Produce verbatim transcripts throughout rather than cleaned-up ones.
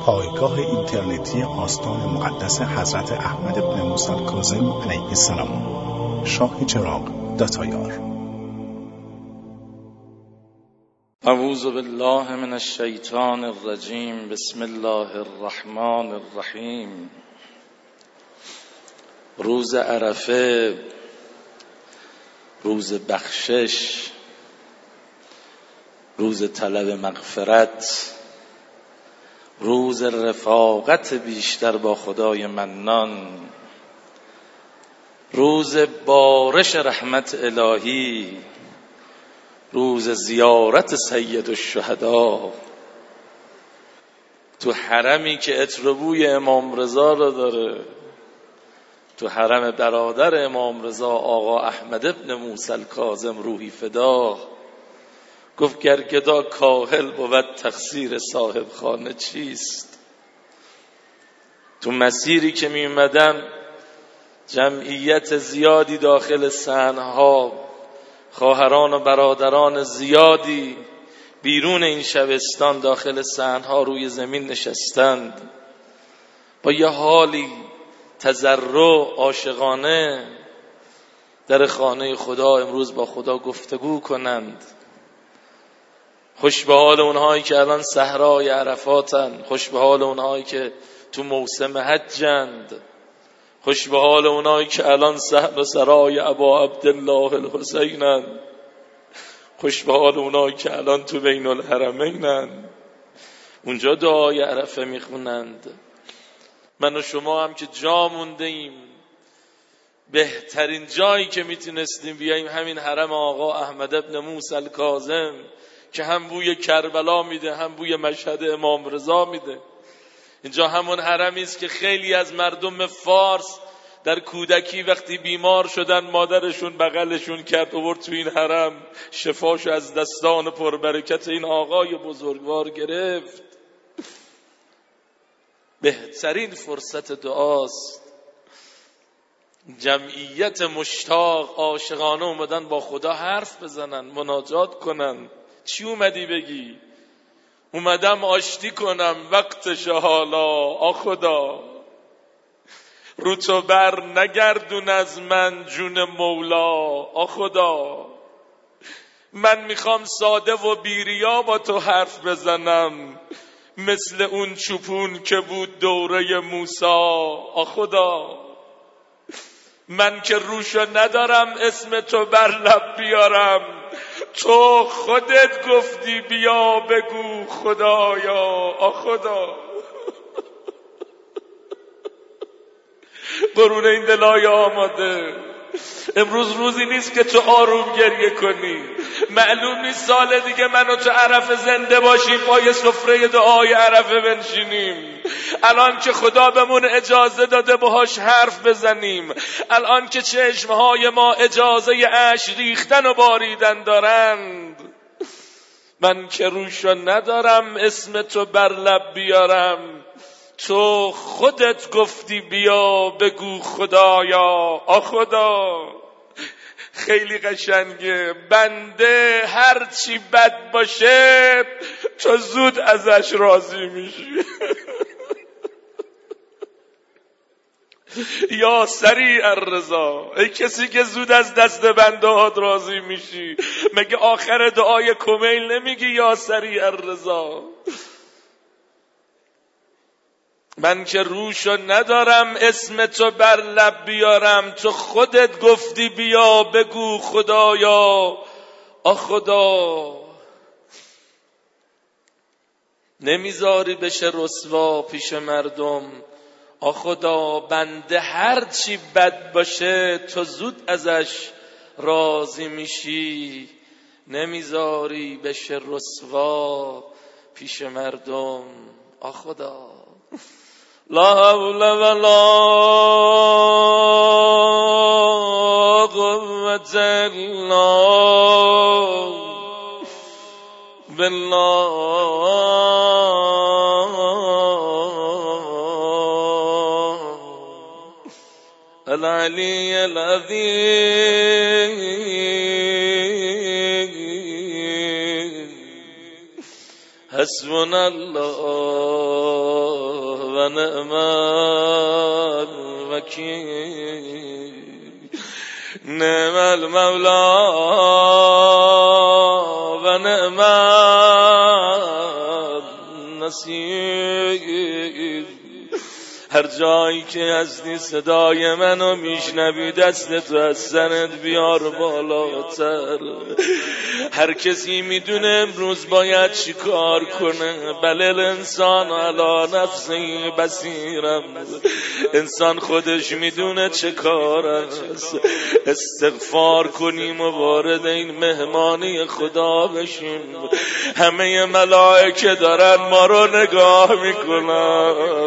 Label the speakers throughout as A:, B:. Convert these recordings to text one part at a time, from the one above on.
A: پایگاه اینترنتی آستان مقدس حضرت احمد بن موسی الکاظم علیه السلام، شاه چراغ داتایار.
B: اعوذ بالله من الشیطان الرجیم. بسم الله الرحمن الرحیم. روز عرفه، روز بخشش، روز طلب مغفرت، روز رفاقت بیشتر با خدای منان، روز بارش رحمت الهی، روز زیارت سید الشهدا. تو حرمی که عطر و بوی امام رضا رو داره، تو حرم برادر امام رضا آقا احمد ابن موسی الکاظم روحی فدا، گفت گر گدا کاهل بود تقصیر صاحب خانه چیست. تو مسیری که می اومدم جمعیت زیادی داخل صحنها، خواهران و برادران زیادی بیرون این شبستان داخل صحنها روی زمین نشستند، با یه حالی تضرع عاشقانه در خانه خدا امروز با خدا گفتگو کنند. خوش به حال اونهایی که الان صحرای عرفاتن، خوش به حال اونهایی که تو موسم حجند، خوش به حال اونهایی که الان صحن سرای ابا عبدالله الحسینن، خوش به حال اونهایی که الان تو بین الحرمینن، اونجا دعای عرفه میخونند. من و شما هم که جا مونده ایم، بهترین جایی که میتونستیم بیاییم همین حرم آقا احمد ابن موسی الکاظم که هم بوی کربلا میده هم بوی مشهد امام رضا میده. اینجا همون حرمی است که خیلی از مردم فارس در کودکی وقتی بیمار شدن مادرشون بغلشون کرد آورد تو این حرم، شفاش از دستان پربرکت این آقای بزرگوار گرفت. بهترین فرصت دعاست. جمعیت مشتاق عاشقانه اومدن با خدا حرف بزنن، مناجات کنن. چی اومدی بگی؟ اومدم آشتی کنم وقتش حالا، آ خدا رو تو بر نگردون از من جون مولا، آ خدا من میخوام ساده و بیریا با تو حرف بزنم، مثل اون چوپون که بود دوره موسی، آ خدا من که روشو ندارم اسم تو بر لب بیارم، تو خودت گفتی بیا بگو خدایا، آ خدا قرون این دلای آماده. امروز روزی نیست که تو آروم گریه کنی. معلوم نیست سال دیگه من و تو عرفه زنده باشیم پای سفره دعای عرفه بنشینیم. الان که خدا بهمون اجازه داده باهاش حرف بزنیم، الان که چشمهای ما اجازه اشک ریختن و باریدن دارند، من که روشو ندارم اسم تو بر لب بیارم، تو خودت گفتی بیا بگو خدایا، آ خدا خیلی قشنگه. بنده هر چی بد باشه تو زود ازش راضی میشی. یا سریع الرضا، ای کسی که زود از دست بنده هات راضی میشی، مگه آخر دعای کمیل نمیگی یا سریع الرضا؟ من که روشو ندارم اسم تو بر لب بیارم، تو خودت گفتی بیا بگو خدایا، آ خدا نمیذاری بشه رسوا پیش مردم، آ خدا بنده هر چی بد باشه تو زود ازش راضی میشی، نمیذاری بشه رسوا پیش مردم، آ خدا لا حول ولا قوة الا بالله العلی العظیم. حسبنا الله و نعم الوکیل نعم المولا و نعم النصیر. هر جایی که هستی صدای منو میشنوی دست تو از سرت بیار بالاتر. هر کسی میدونه امروز باید چی کار کنه. بله الانسان علی نفسه بصیرم، انسان خودش میدونه چه کار است. استغفار کنیم و وارد این مهمانی خدا بشیم. همه ملائکه دارن ما رو نگاه میکنن،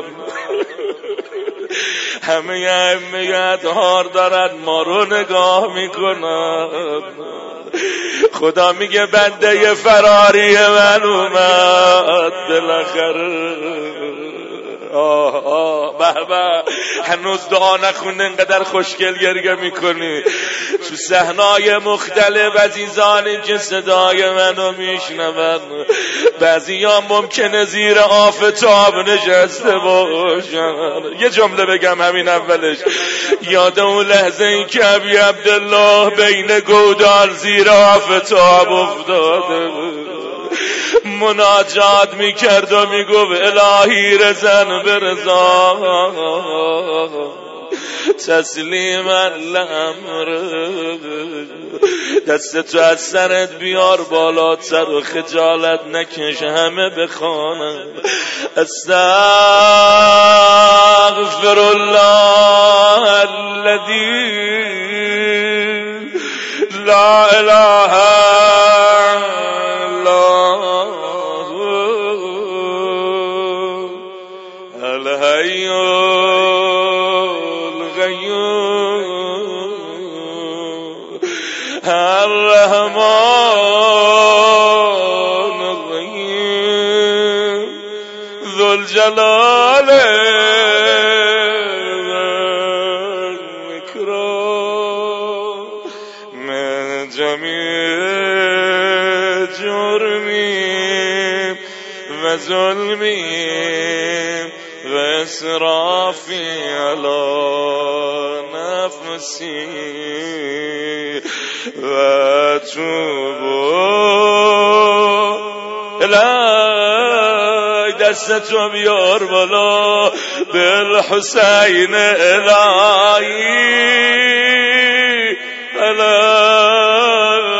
B: همه ائمه اطهار دارن ما رو نگاه میکنن. خدا میگه بنده فراری من اومد بالاخره. آه آه به به، هنوز دعا نخونده انقدر خوشگل گریه میکنی. تو صحنای مختلف عزیزانی که صدای منو میشنون، بعضی ها ممکنه زیر آفتاب نشسته باشن. یه جمله بگم همین اولش، یاد اون لحظه ای که ابی عبدالله بین گودال زیر آفتاب افتاده مناجات میکرد و میگفت الهی رزن برزا تسلیما لامر. دست تو از سرت بیار بالاتر و خجالت نکش، همه بخوانن استغفر الله الذی لا اله الحی القیوم الرحمن الرحیم ذو الجلال والاکرام من جمیع جرمی و ظلمی و اسرافی علی نفسی و توبو الهی. دستتو بیار بالا بالحسین الهی الهی.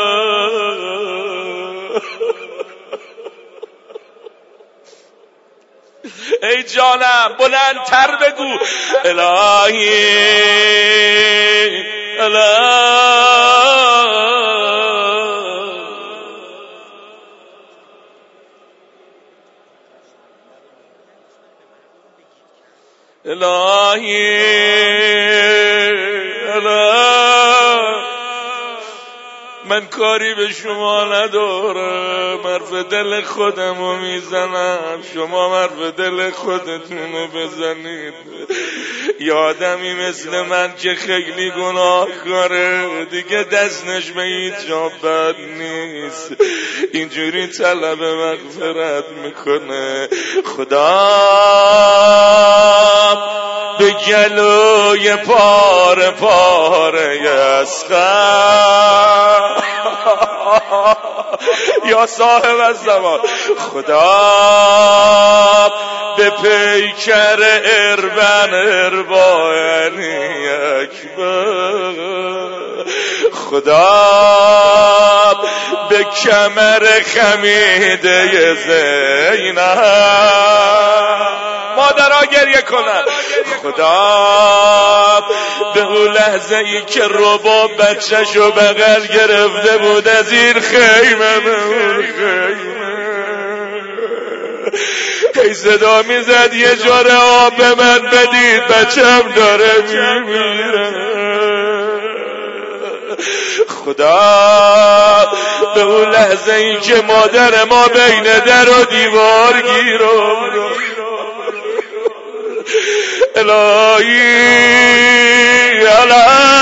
B: ای جانم بلندتر بگو الهی الهی الهی الهی. من کاری به شما ندارم، حرف دل خودمو میزنم، شما حرف دل خودتونو بزنید. یه آدمی مثل من که خیلی گناه کاره دیگه دستش به هیچ جا بد نیست، اینجوری طلب مغفرت میکنه. خدا به گلوی پاره پاره اسخر یا صاحب الزمان، خدا به پیکر اربن اربانی اکبر، خدا به کمر خمیده زینب، مادرها گریه کنن، خدا به اون لحظه ای که رباب بچه‌شو بغل گرفته بود از این خیمه به اون خیمه ای صدا میزد یه جور آب به من بدید بچم داره میمیره. خدا به اون لحظه ای که مادر ما بین در و دیوار گیرم الهی الهی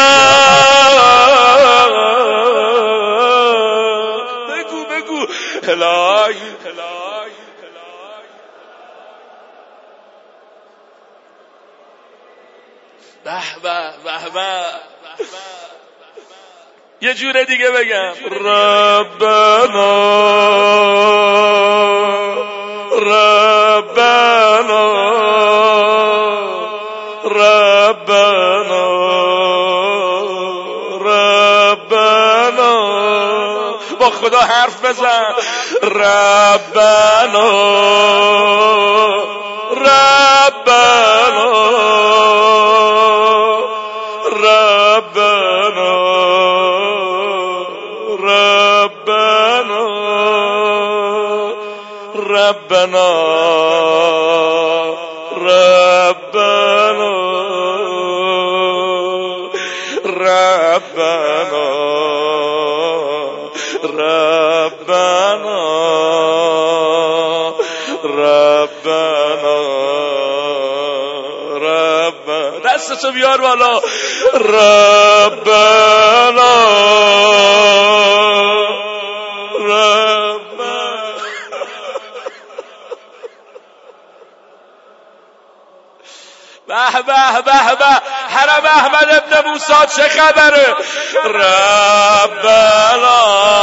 B: بگو بگو الهی به به به به یه جور دیگه بگم ربنا ربنا ربنا ربنا با خدا حرف بزن ربنا ربنا ربنا ربنا ربنا ربنا ربنا ربنا ربنا ربنا دستتو بیار بالا ربنا ربنا به به به به حرم احمد ابن موسی چه خبره ربنا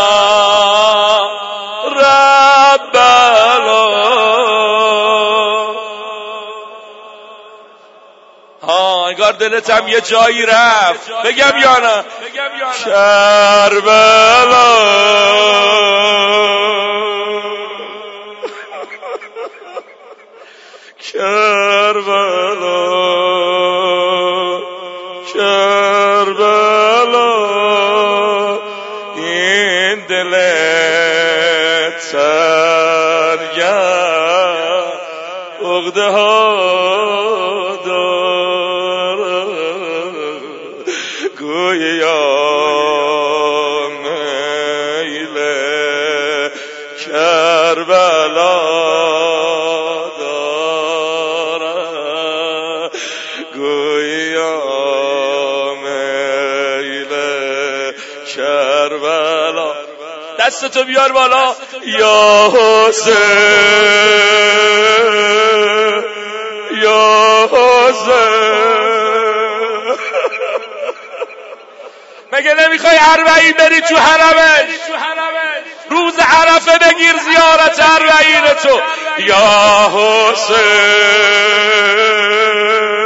B: ربنا ها انگار دلتم یه جایی رفت بگم یا نه کربلا کربلا کربلا این دل سرگرم عقده ها داره گویا میل کربلا داره گویا میل کربلا دستتو بیار بالا یا حسین یا حسین مگه نمیخوای اربعین بری تو حرمش روز عرفه بگیر زیارت اربعین تو یا حسین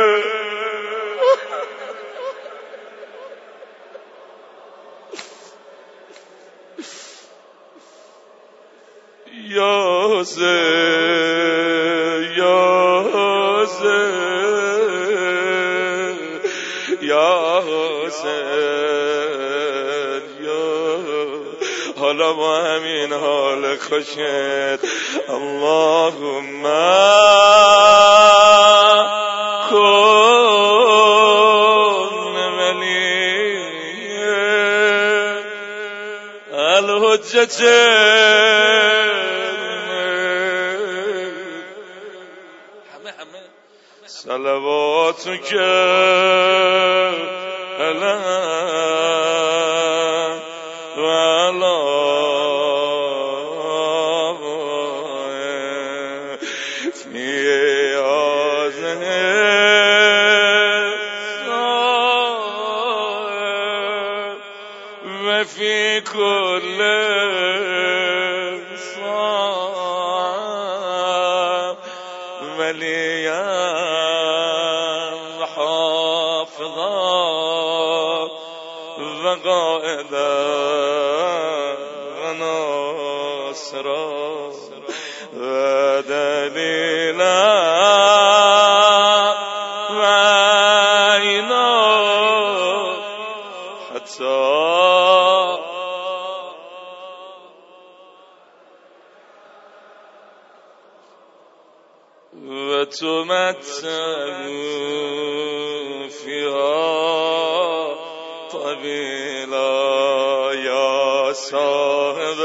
B: یا حسین یا حسین یا حسین یا حالا با همین حال خوشت اللهم کن ولی الحجت صلواتك على وعلى في هذه الساعة وفي كل ساعة وليا وقائدا وناصرا ودليلا وعينا حتى وتمتعوا فيها طويلا یا صاحب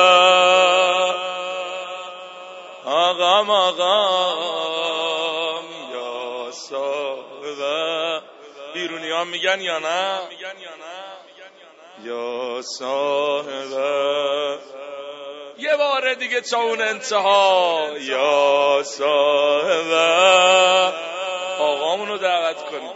B: آقام آقام یا صاحب بیرونی ها میگن یا نه یا صاحب یه بار دیگه تا اون انتها یا صاحب آقامونو دعوت کنیم.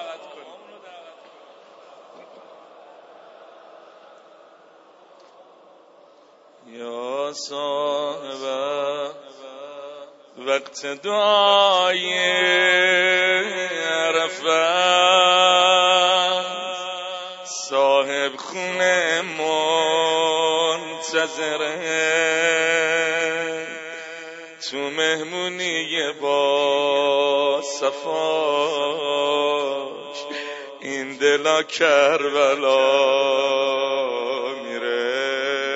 B: یا صاحب وقت دعای عرفات، صاحب خونه منتظره تو مهمونی با صفاش، این دلا کربلا میره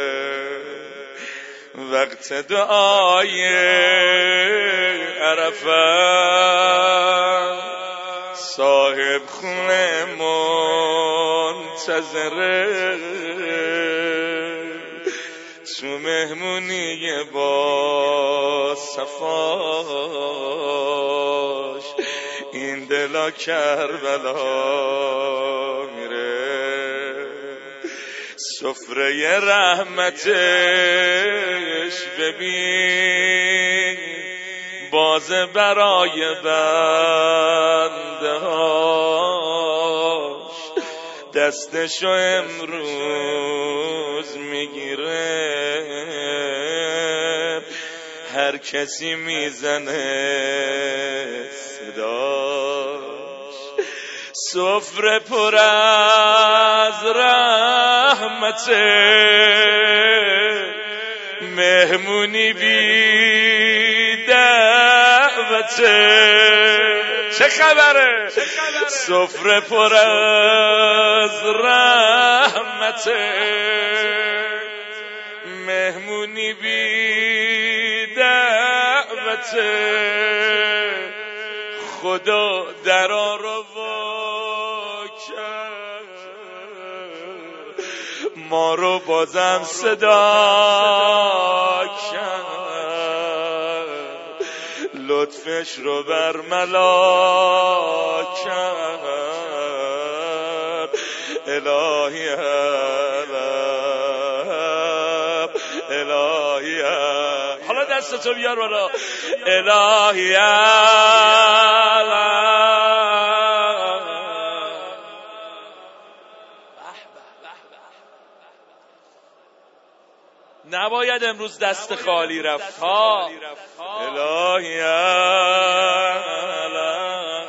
B: وقت دعای عرفات، صاحب خونه منتظره تو مهمونی با صفاش، این دلا کربلا میره سفره رحمتش ببین بازه برای بنده هاش، دستشو امروز میگیره هر کسی میزنه صداش، سفره پر از رحمته مهمونی بی دعوته، چه خبره؟ سفره پر از رحمته مهمونی بی دعوته، خدا درا رو وا کرد ما رو بازم صدا کرد، لطفش رو برملا کرد الهی علم الهی علم. حالا دستتو بیار بالا الهی علم. نباید امروز دست خالی رفت ها. الهی علم.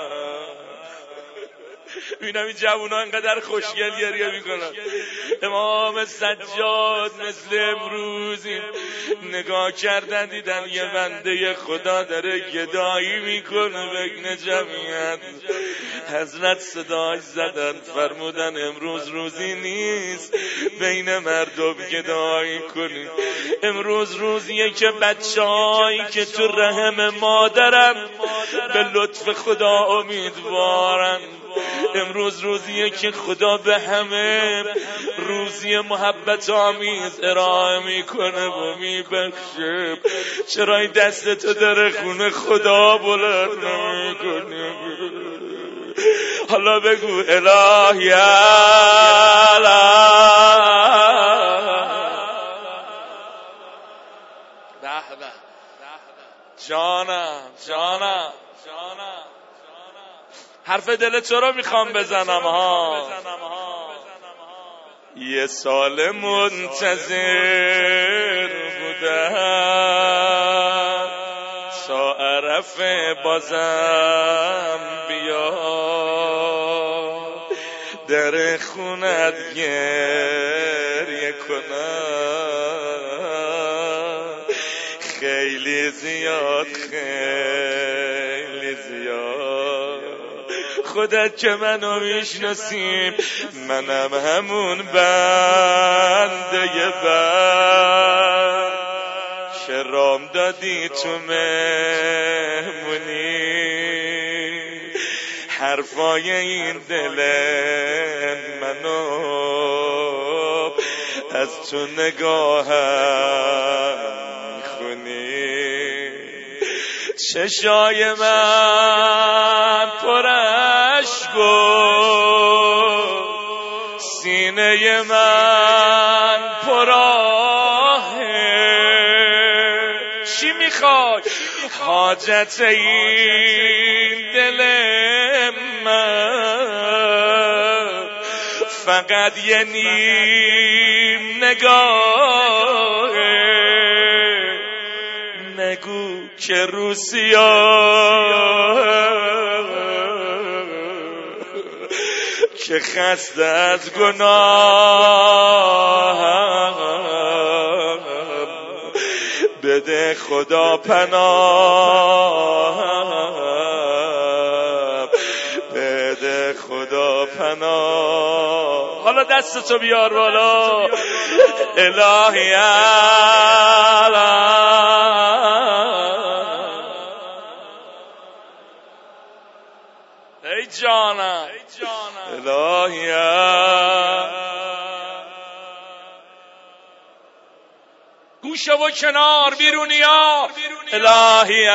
B: ببینم این جوونا انقدر خوشگل گریه میکنن. امام سجاد مثل امروزی نگاه کردن دیدن یه بنده خدا داره گدایی میکنه بین جمعیت، حضرت صداش زدن فرمودن امروز روزی نیست بین مردم گدایی کنی، امروز روزیه که بچه‌هایی که تو رحم مادرن به لطف خدا امیدوارن، امروز روزیه که خدا به همه روزی محبت آمیز ارائه میکنه و میبخشه. چرا این دستتو داره خونه خدا بلند نمیکنی؟ حالا بگو الهی جانم جانم جانم حرف دل تو رو میخوام بزنم ها. یه سال منتظر بودم تا عرفه بازم بیا، در خونت گریه کنم خیلی زیاد خیلی زیاد، خودت که منو میشناسیم منم همون بنده بند که رام دادی تو مهمونی، حرفای این دل منو از تو نگاهم میخونی، چشای من پر اشک و سینه من پر آهه، چی میخوای؟ حاجت این دل من فقط یه نیم نگاهه، نگو که روسیاه که خسته از گناه، بده خدا پناه، بده خدا پناه. حالا دستتو بیار بالا. الهی ای جانم الهی گوشه و کنار بیرونیا الهی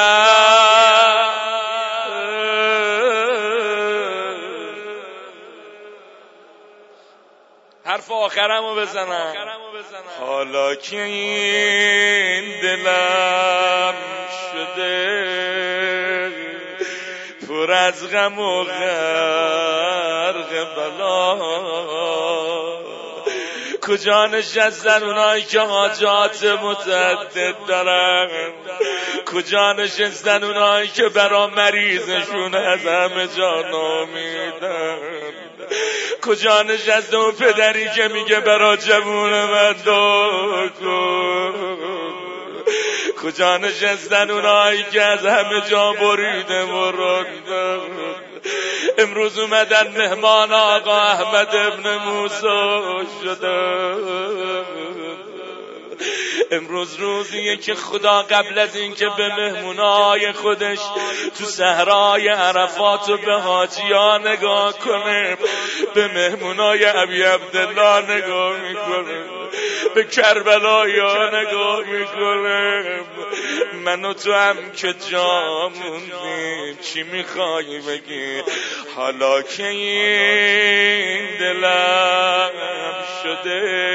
B: حرف آخرمو بزنم. حالا که این دلم شده پر از غم و غرق بلا، کجا نشستن اونایی که حاجات متعدد دارن؟ کجا نشستن اونایی که برا مریضشون از همه جا نامیدن؟ کجا نشسته اون پدری که میگه برا جوون من دعا کن؟ کجا نشستن اونایی که از همه جا بریده و رندن؟ امروز اومدن مهمان آقا احمد ابن موسی شده. امروز روزیه که خدا قبل از این که به مهمونای خودش تو صحرای عرفات و به حاجی‌ها نگاه کنه، به مهمونای ابی عبدالله نگاه میکنه، به کربلایا نگاه میکنه. من و تو هم که جا موندیم، چی میخوای بگی؟ حالا که این دلم شده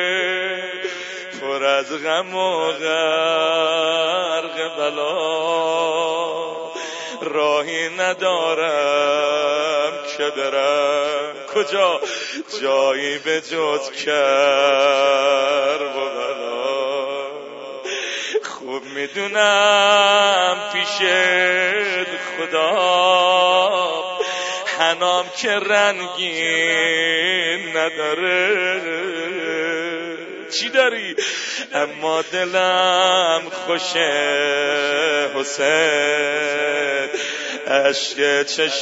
B: پر از غم و غرق بلا، راهی ندارم که برم کجا، جایی به جز کرب و بلا. خوب میدونم پیشت خدا حنام که رنگین نداره، چی داری؟ اما دلم خوشه حسین، عشق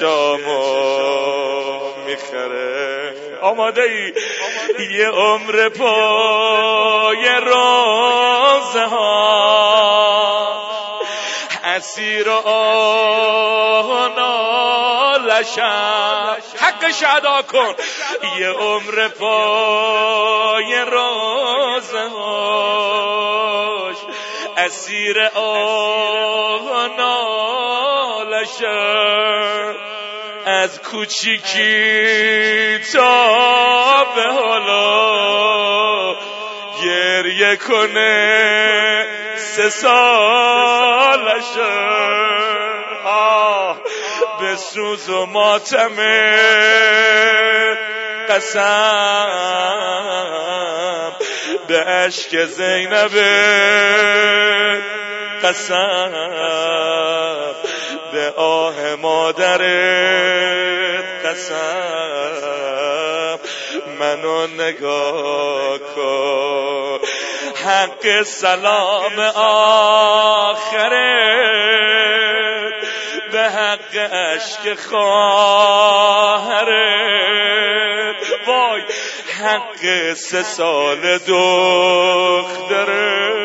B: چشامو میخره. آماده ای؟ یه عمر پای روزه ها اسیر آه نالشم، حقش ادا کن. یه عمر پای روزه هاش اسیر آه نالشم، از کوچیکی تا به حالا گریه کنه سه سالشه. آه به سوز و ماتمه قسم، به عشق زینب قسم، به آه مادرت قسم. منو نگاه کن، حق سلام آخرت به حق عشق خواهرت، وای حق سه سال دختره.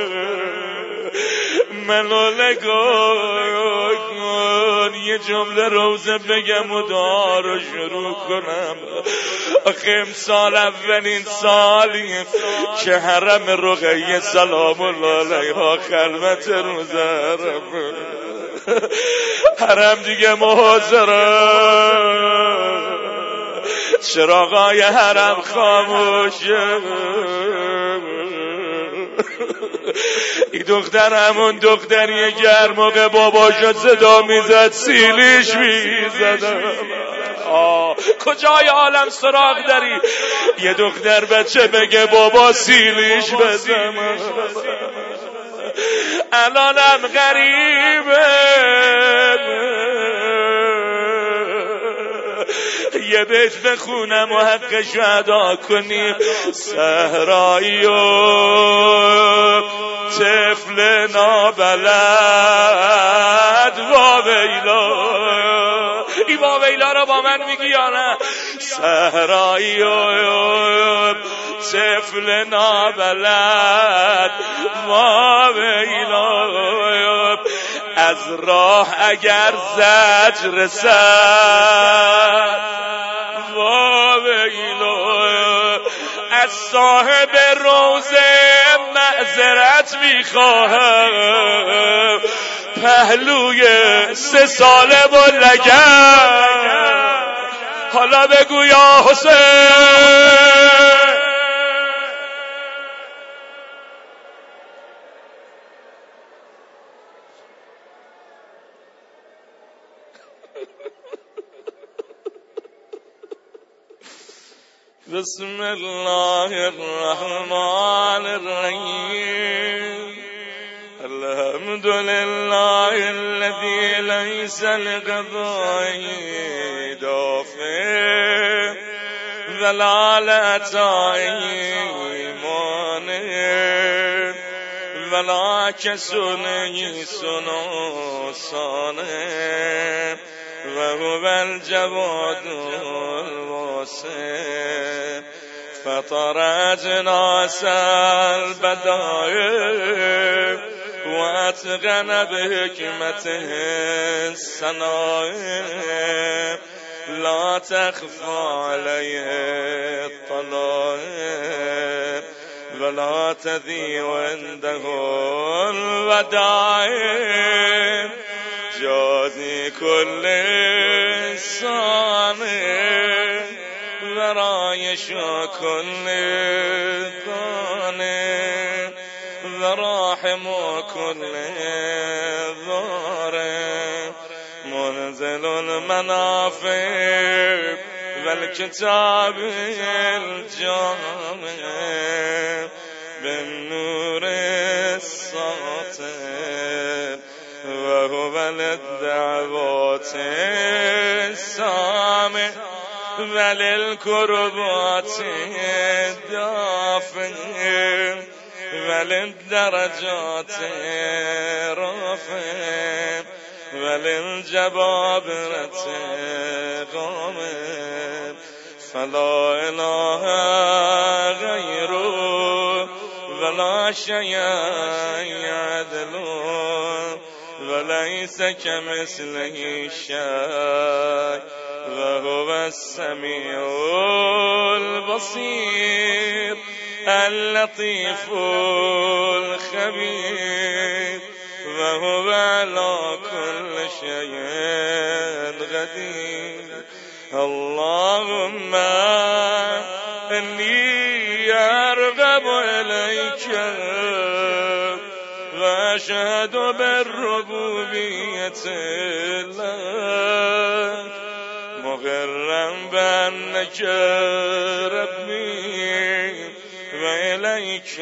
B: منو نگاه کن، یه جمله روزه بگم و دعا رو شروع کنم. آخه امسال اولین سالیه که حرم رقیه سلام الله علیها خلوت روزه حرم حرم دیگه محاضره، چراغای حرم خاموشه. این دختر همون دختریه که هر موقع باباشو صدا میزد سیلیش میزدم. آه کجای عالم سراغ داری یه دختر بچه بگه بابا سیلیش بزنم؟ الانم غریبه یه بیت بخونم و حقشو ادا کنیم. صحرایی و طفل نابلد واویلا، این واویلا رو با من میگی یا نه؟ صحرایی و طفل نابلد واویلا، از راه اگر زجر سد واویلا، از صاحب روزه معذرت میخواهم، پهلوی سه ساله و لگن. حالا بگو یا حسین. بسم الله الرحمن الرحیم. الحمد لله الذي ليس لقضائه دافع ولا لعطائه مانع ولا كسنه سنوسانه وهو الجواد الواسع. فطر أجناس البدائع وأتقن بحكمته الصنائع، لا تخفى عليه الطلائع ولا تضيع عنده الودائع. جازي كل صانع ورایش كل ثاني وراحم كل ضارع، منزل المنافع والكتاب الجامع بالنور الساطع، وهو للدعوات السامع وللكربات الدافع وللدرجات رافع وللجبابرة قامع. فلا إله غيره ولا شيء يعدله وليس كمثله شيء وهو السميع البصير اللطيف الخبير وهو على كل شيء قدير. اللهم إني أرغب إليك وأشهد بالربوبية لك، مقرا بأنك ربي وإليك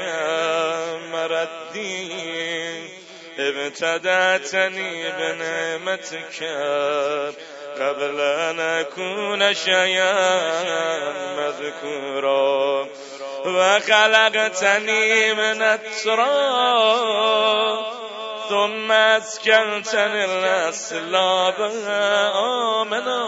B: مردي. ابتدأتني بنعمتك قبل أن أكون شيئا مذكورا، وخلقتني من التراب ثم أسكنتني الأسلاب آمنا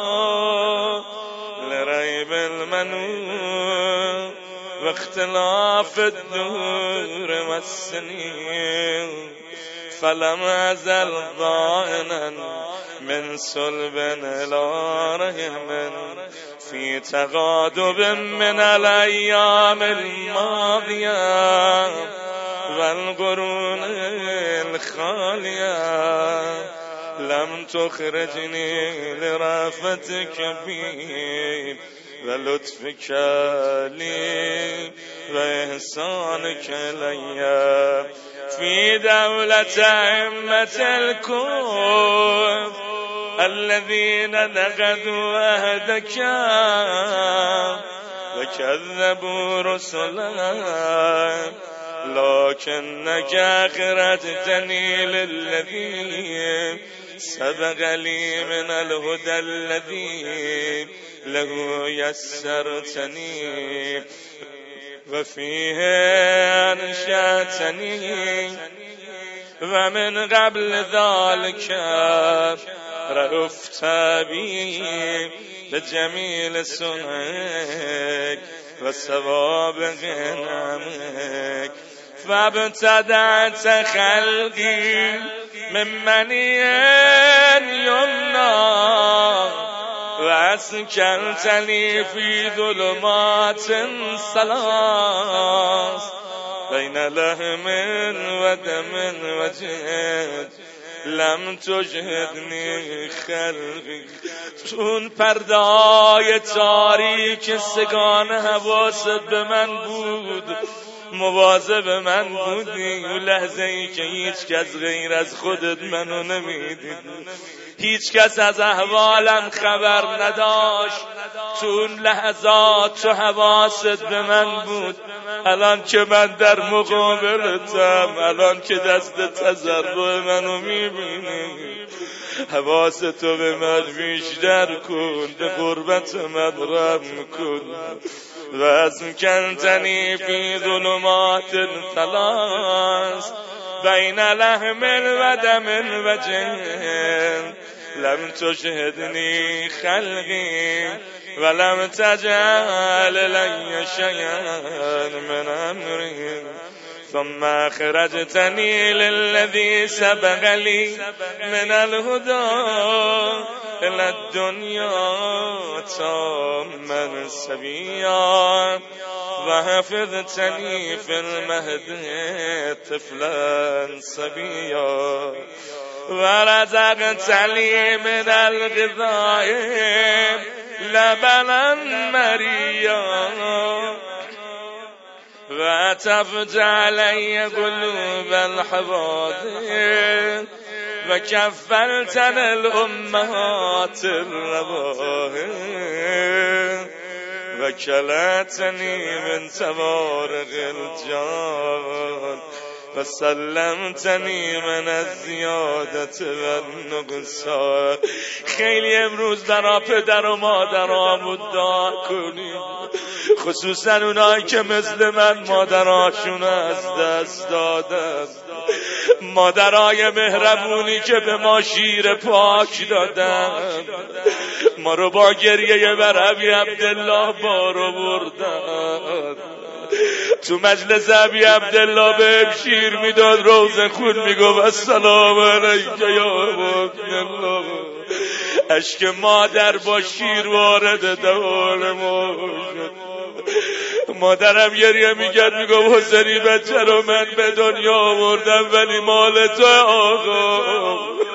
B: لريب المنون واختلاف الدهور والسنين، فلم أزل ضائنا من صلب إلى رحم في تغاضب من الأيام الماضية والقرون الخالية. لم تخرجني لرافتك بي و لطفك لی و احسانك لی فی دولت ائمة الكون الذين نقضوا عهدك وكذبوا رسلك لكنك أخرجتني للذي سبق لي من الهدى الذي له يسرتني وفيه أنشأتني ومن قبل ذلك رأفت بي بجميل سنك وسوابق نعمك فابتدعت خلقي من مني يمنى وأسكنتني في ظلمات ثلاث بين لحم ودم وجد لم تجهدنی خلقی چون پردای تاریک سگان حواست به من بود مواظب من بودی و لحظه ای که هیچ کس غیر از خودت منو نمیدید هیچ کس از احوالم خبر نداشت چون لحظات تو حواست به من بود الان که من در مقابلتم الان که دست تضرع منو میبینی حواستو به من بیشتر کن به قربت من رحم کن و از کنتنی فی ظلمات ثلاث بین لحم و دم و جن لم تشهدنی خلقی ولم تجعل لی شیئا من امری ثم اخرجتنی للذی سبق لی من الهدى الى الدنیا تاما سویا و حفظتنی فی المهد طفلا صبیا و رزقتنی من الغذاء لبنا مریا و عطفت علی قلوب الحوادث و کفلتن الامهات الرواهن و کلتنی من توارق الجان و سلمتنی من از زیادت و نقصان. خیلی امروز برا پدر و مادرامون دعا کنیم، خصوصا اونایی که مثل من مادراشون از دست دادن، مادرای مهربونی که به ما شیر پاک دادن، ما رو با گریه بر ابی عبدالله بارو بردن. تو مجلس ابی عبدالله به شیر میداد، روز خون میگفت السلام علیک یا ابا عبدالله. اشک مادر با شیر وارد دوال ما شد. مادرم گریه میکرد میگفت حسینی بچه رو من به دنیا آوردم ولی مال تو آقا،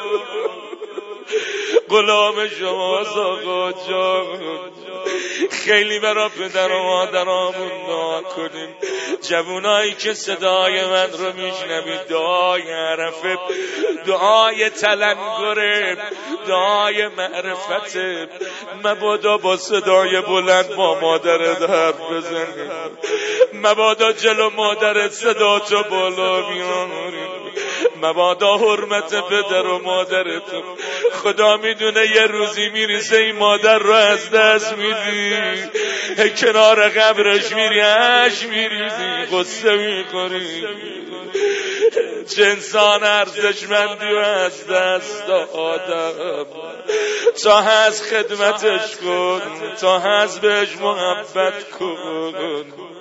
B: غلام شماست آقا جان. خیلی برا پدر و مادرامون دعا کنیم. جوانایی که صدای من رو میشنوید، دعای عرفه، دعای تلنگره، دعای معرفت، مبادا با صدای بلند با مادرت حرف بزنی، مبادا جلو مادرت صدا تو بالا بیاری، مبادا حرمت پدر و مادرت. خدا میدونه یه روزی میریسه این مادر رو از دست میدی، کنار قبرش میری اش میریزی، غصه میخوری. چه انسان ارزشمندی و از دست دادم. تا هست خدمتش کن، تا هست بهش محبت کن.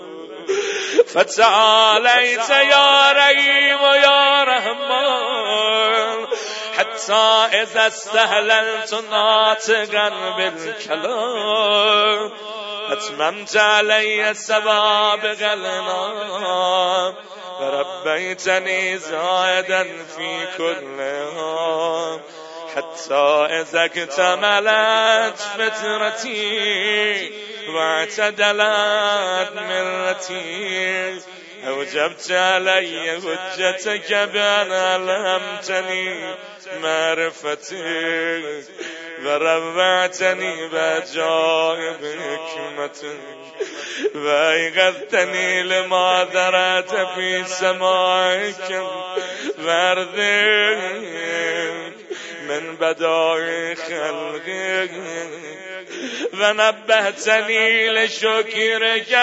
B: فتعالیت یا رحیم و یا رحمان حتی اذا استهللت ناطقا بالکلام اتممت علی سوابق الانام و ربیتنی زائدا فی کل عام حتی اذا اکتملت فطرتی واعتدلت ملتي أوجبت علي حجتك بأن علمتني معرفتك ورفعتني بعجائب حكمتك وأيقظتني لما ذرأت في سماعك وأرضك من بدائع خلقك ونبهتني لشكرك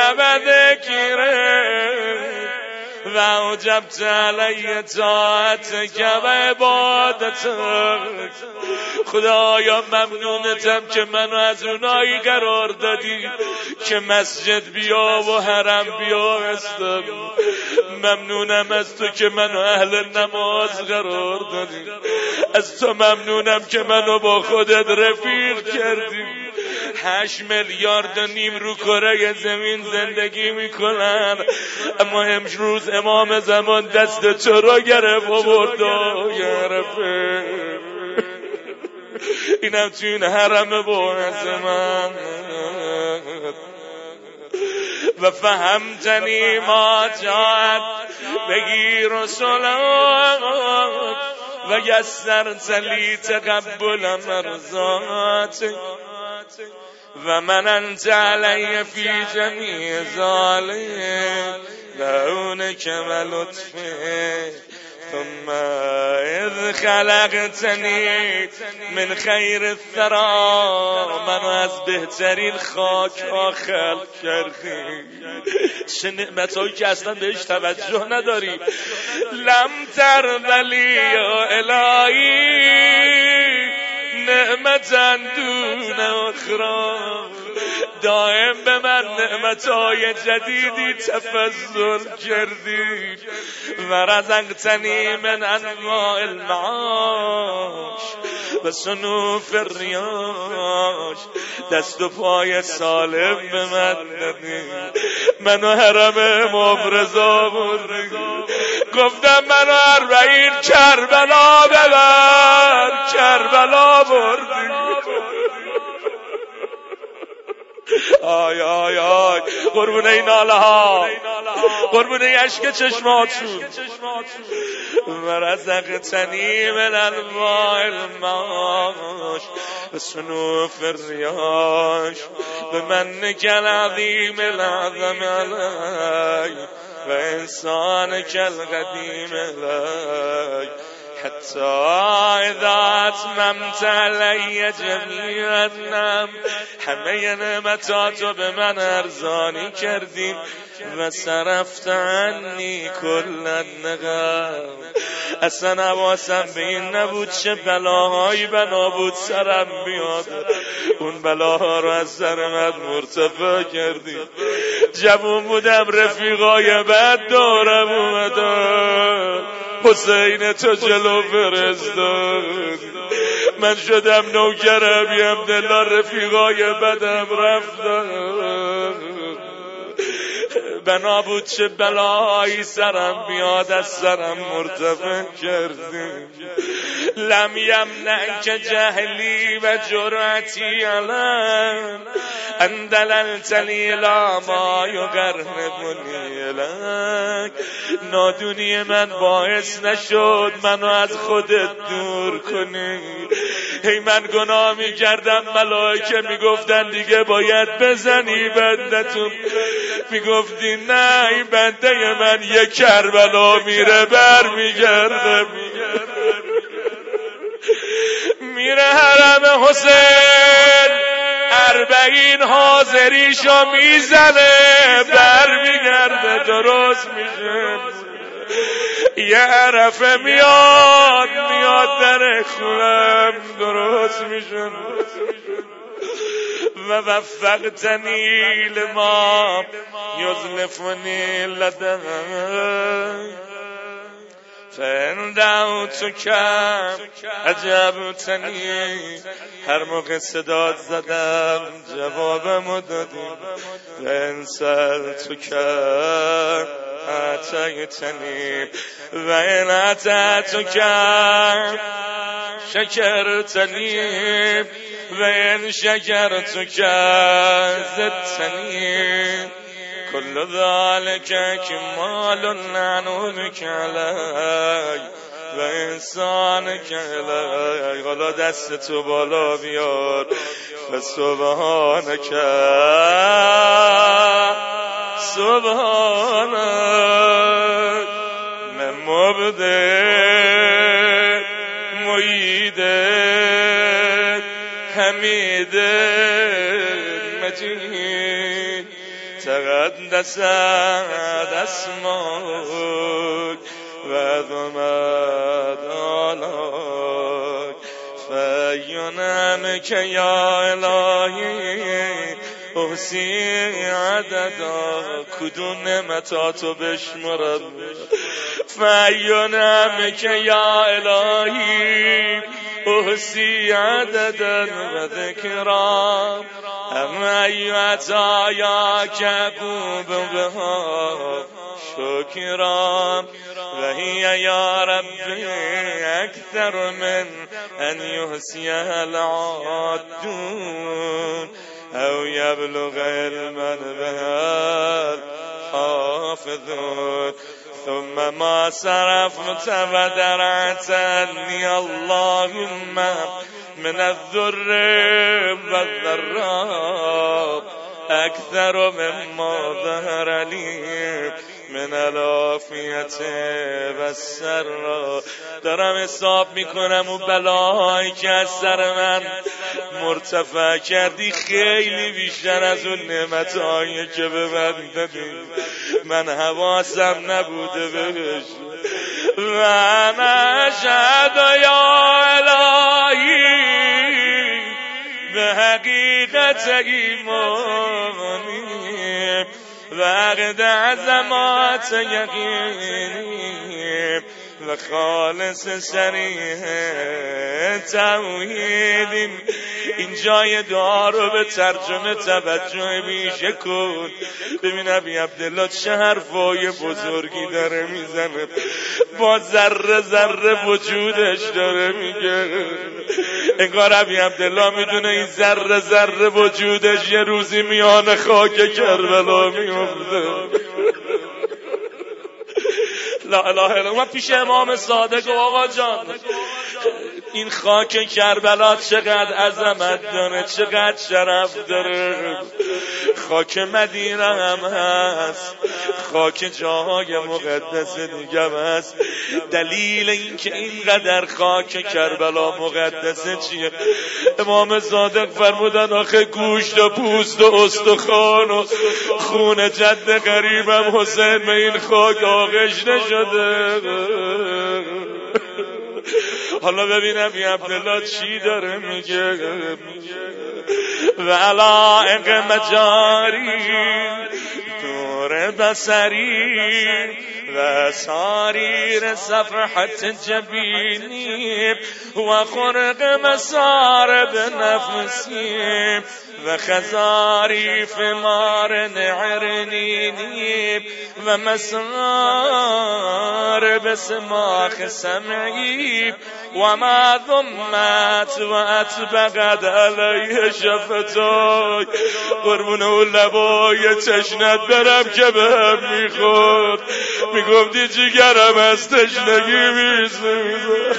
B: وذكرك وأوجبت علي طاعتك وعبادتك. خدایا ممنونتم که منو از اونایی قرار دادی که مسجد بیا و حرم بیا هستم. ممنونم از تو که منو اهل نماز قرار دادی. از تو ممنونم که منو با خودت رفیق کردی. هشت میلیارد و نیم رو کره زمین زندگی میکنن، اما امروز امام زمان دست تو را گرفت و بردا گرفه. اینم تو این حرم باعث من و فهمتنی ما جاءت بگی رسولک و یسرت لی تقبل مرضاتک و مننت علی فی جمیع ذلک لعونک و لطفک. ثم اذ خلقتنی من خیر الثرا، منو از بهترین خاک ها خلق کردی. چه نعمتایی که اصلا بهش توجه نداری. لم ترضلی یا الهی نعمتا دون اخرى، دائم به من نعمتهای جدیدی تفضل کردی. و رزقتنی من انواع المعاش و صنوف الریاش، دست و پای سالم به من دادی. منو حرم امام رضا بردی. گفتم منو اربعین کربلا ببر، کربلا بردی. آی آی آی قربون این ناله ها، قربون اشک چشماتون. و رزقتنی من انواع المعاش و صنوف الریاش بمنک العظیم العظم علی و انسانک القدیم علی حتی اذا اتممت علی جمیع النعم، همه نعمتاتو به من ارزانی کردیم. و صرفت عنی کل النقم، اصلا حواسم به این نبود چه بلاهایی بنا بود سرم بیاد. اون بلاها رو از سر من مرتفع کردی. جوون بودم رفیقای بد دارم اومدن، حسین تو جلو فرستاد. من شدم نوکر ابی عبدالله، رفیقای بدم رفتن. بنا بود چه بلایی سرم بیاد از سرم مرتفع کردیم. لم یمنعک جهلی و جرأتی علم ان دللتنی لا ما یقربنی الیک. نادونی من باعث نشد منو از خودت دور کنی. هی من گناه می کردم، ملائکه می گفتن دیگه باید بزنی بندتون. می گفتی نه، این بنده من یک کربلا میره بر میگرده، میره حرم حسین، اربعین حاضریشو میزنه بر میگرده، درست میشه. یه عرفه میاد میاد در خونم، درست میشه. و وفقتنی لما یزلفنی لدن فإن دعوتک اجبتنی، هر موقع صدات زدم جوابمو دادی. فإن سألتک اعطیتنی و ان اطعتک شكرتني وإن شكرتك زدتني كل ذلك كمال نعمك علي و احسانك علي. حالا دست تو بالا بیار فسبحانك سبحانك من مبدع معید حمید مجید تقدس اسماك و عظمت آلاك فینعمك یا الهی احصی عددا. کدوم نعمتاتو بشمرم فینعمک یا الهی احصی عددا و ذکرا اما ایعطایا کبوب بها شکرا و هی یا ربی اکثر من ان یحصی العادون او یبلغ علما بها حافظون. ثم ما صرفت و درعتنی اللهم من الذر و الضراء اکثر مما ظهر لی من العافیت و السراء. دارم حساب میکنم اون بلاهایی که از سر من مرتفع کردی خیلی بیشتر از اون نعمتهایی که به من دادی من حواسم نبوده بهش. و انا اشهد یا الهی به حقیقت ایمانی و عقد عظمات یقینی و خالص صریح توحید. این جای دعا رو به ترجمه توجه بیشه کن. ببین ابی عبدالله چه حرفای بزرگی داره میزنه، با ذره ذره وجودش داره میگه. انگار ابی عبدالله میدونه این ذره ذره وجودش یه روزی میان خاک کربلا میفته. لا اله الا الله. پیش امام صادق و آقا جان این خاک کربلا چقدر عظمت داره، چقدر شرف داره. خاک مدینه هم هست، خاک جاهای مقدس دیگه هست. دلیل این که اینقدر خاک کربلا مقدسه چیه؟ امام صادق فرمودن آخه گوشت و پوست و استخوان و خون جد قریبم حسین به این خاک آغشته نشده. حالا ببینم ابی عبدالله چی داره میگه. و علائق مجاری دور بصری و ساریر صفحت جبینی و خرق مسارب نفسی و خزاری فمار نعرنینی و مسار بسماخ سمعی و ما ضمت و اتبقد علیه شفتای. قربون اون لبای تشنت برم که به هم میخورد، میگفتی جگرم از تشنگی میسوزه.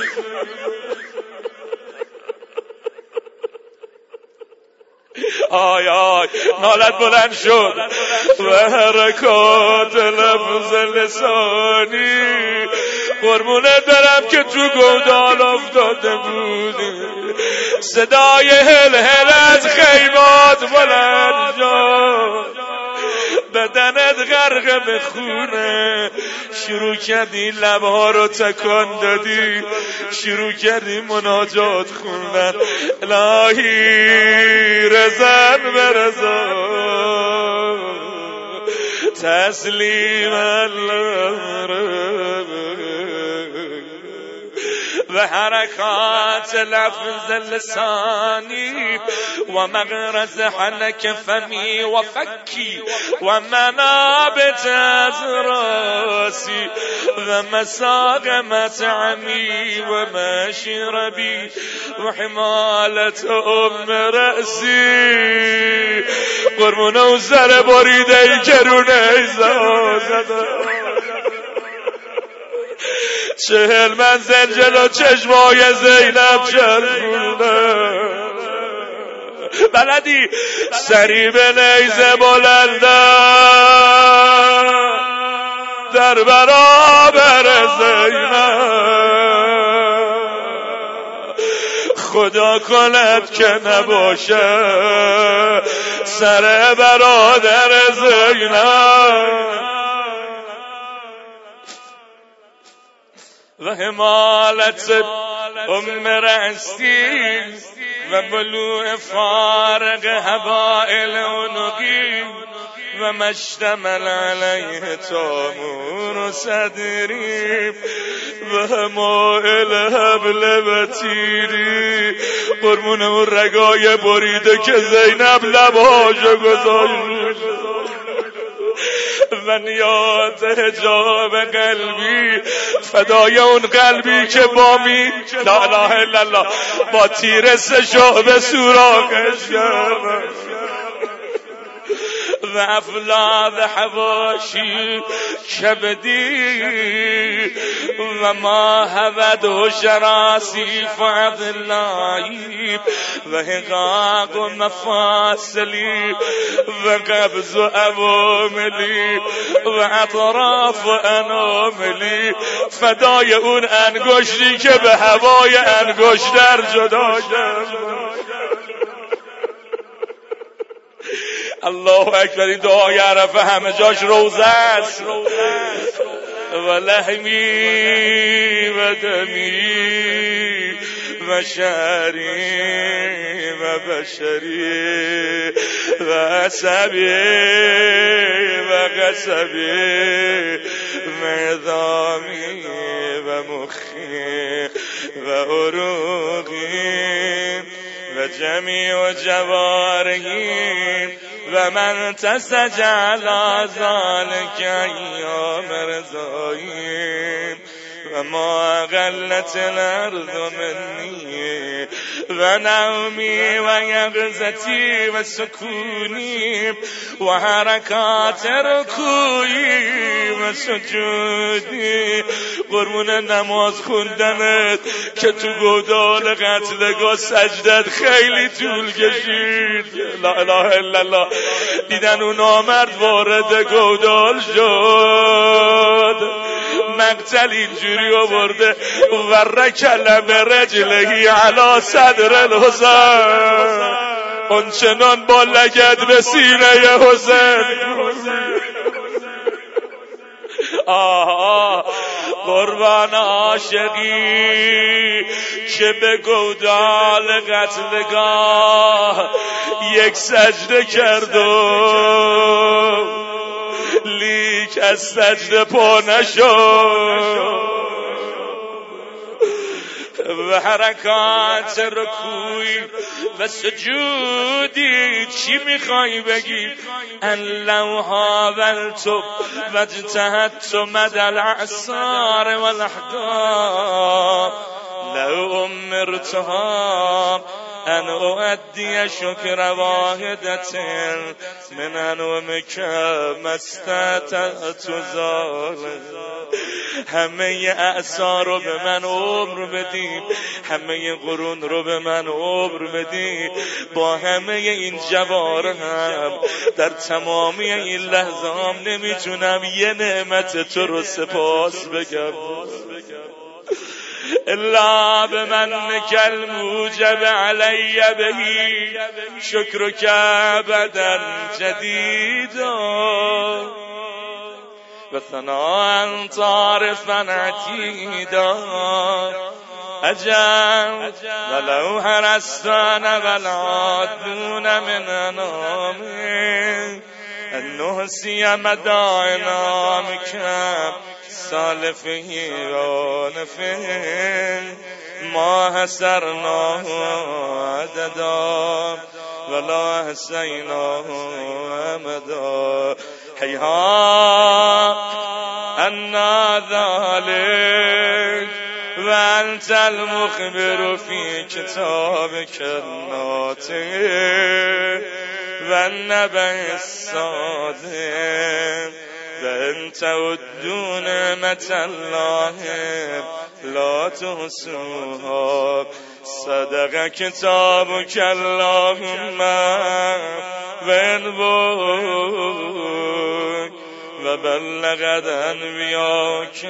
B: آی آی نالت بلند شد و حرکات لفظ لسانی. قربونت برم که تو گودال افتاده بودی، صدای هل هل از خیمات بلند شد، بدنت غرق به خونه. شروع کردی لبها رو تکان دادی، شروع کردی مناجات خوندن. الهی رزن برزا تسلیم الله و حرکات لفظ لسانی و مغرز حنک فمی و فکی و منابت از راسی و مساق مطعمی و مشربی و حمالت ام رأسی قربونه و سر بریده ای کرونه ای زده چهل منزل جلو چشمای زینب چرخونده بلدی سری به نیزه بلنده در برابر زینب خدا کند که نباشه سر برادر زینب و حمالت ام رأسی و بلوع فارق هوائل عنقی و مشتمل علیه تامور صدری و همائل حبل و تیری قربون اون رگای بریده که زینب لباشو گذاشت و نیات حجاب قلبی فدای اون قلبی که با می لا اله الا الله با تیر سه شعبه سوراخش کرد و افلاذ حواشی کبدی و ما هود و شراسی فضلایی و حقاق و مفاصلی و قبض و عواملی و اطراف و اناملی فدای اون انگشتی که به هوای انگشتر جدا شد. الله اکبر. این دعای عرفه همه جاش روزه است و لحمی و دمی و شعری و بشری و عصبی و قصبی و عظامی و مخی و عروقی و جمیع و جوارحی و من تسجل ذلك ایام رضایی و ما قلت الارض منی و نومی و یقظتی و سکونی و حرکات رکوعی و سجودی قربون نماز خوندنت که تو گودال قتلگاه سجدت خیلی طول کشید. لا اله الا الله. دیدن اون نامرد وارد گودال شد مقتل اینجوری آورده و رکل برجلهی علی صدر الحسین اونچنان با لگد به سینه حسین. آه قربان عاشقی که به گودال قتلگاه یک سجده کرد و لیک از سجده پا نشد و حرکات رکوعی و سجودی. چی میخوای بگی؟ ان لو حاولت و اجتهدت مدى الاعصار والاحقاب لو امرتها ان اؤدی شکر واحدت من انومک مستطعت ذلک. همه اعصار رو به من عمر بدی، همه قرون رو به من عمر بدی، با همه این جوارحم در تمامی این لحظه هم نمیتونم یه نعمت تو رو سپاس بگم الا بمنک الموجب علی بهی شکرک ابدا جدیدا و ثناء طارفا عتیدا اجل ولو هرستان والعادون من انامه النحسی مدائنا مکم سالفه و نفه ما حسرناه عددا ولا حسیناه امدا هیهات انا ذلك وانت المخبر في كتابك الناطق والنبأ الصادق وإن تعدوا نعمة الله لا تحصوها صدق كتابك اللهم وانبوك وبلغت أنبياك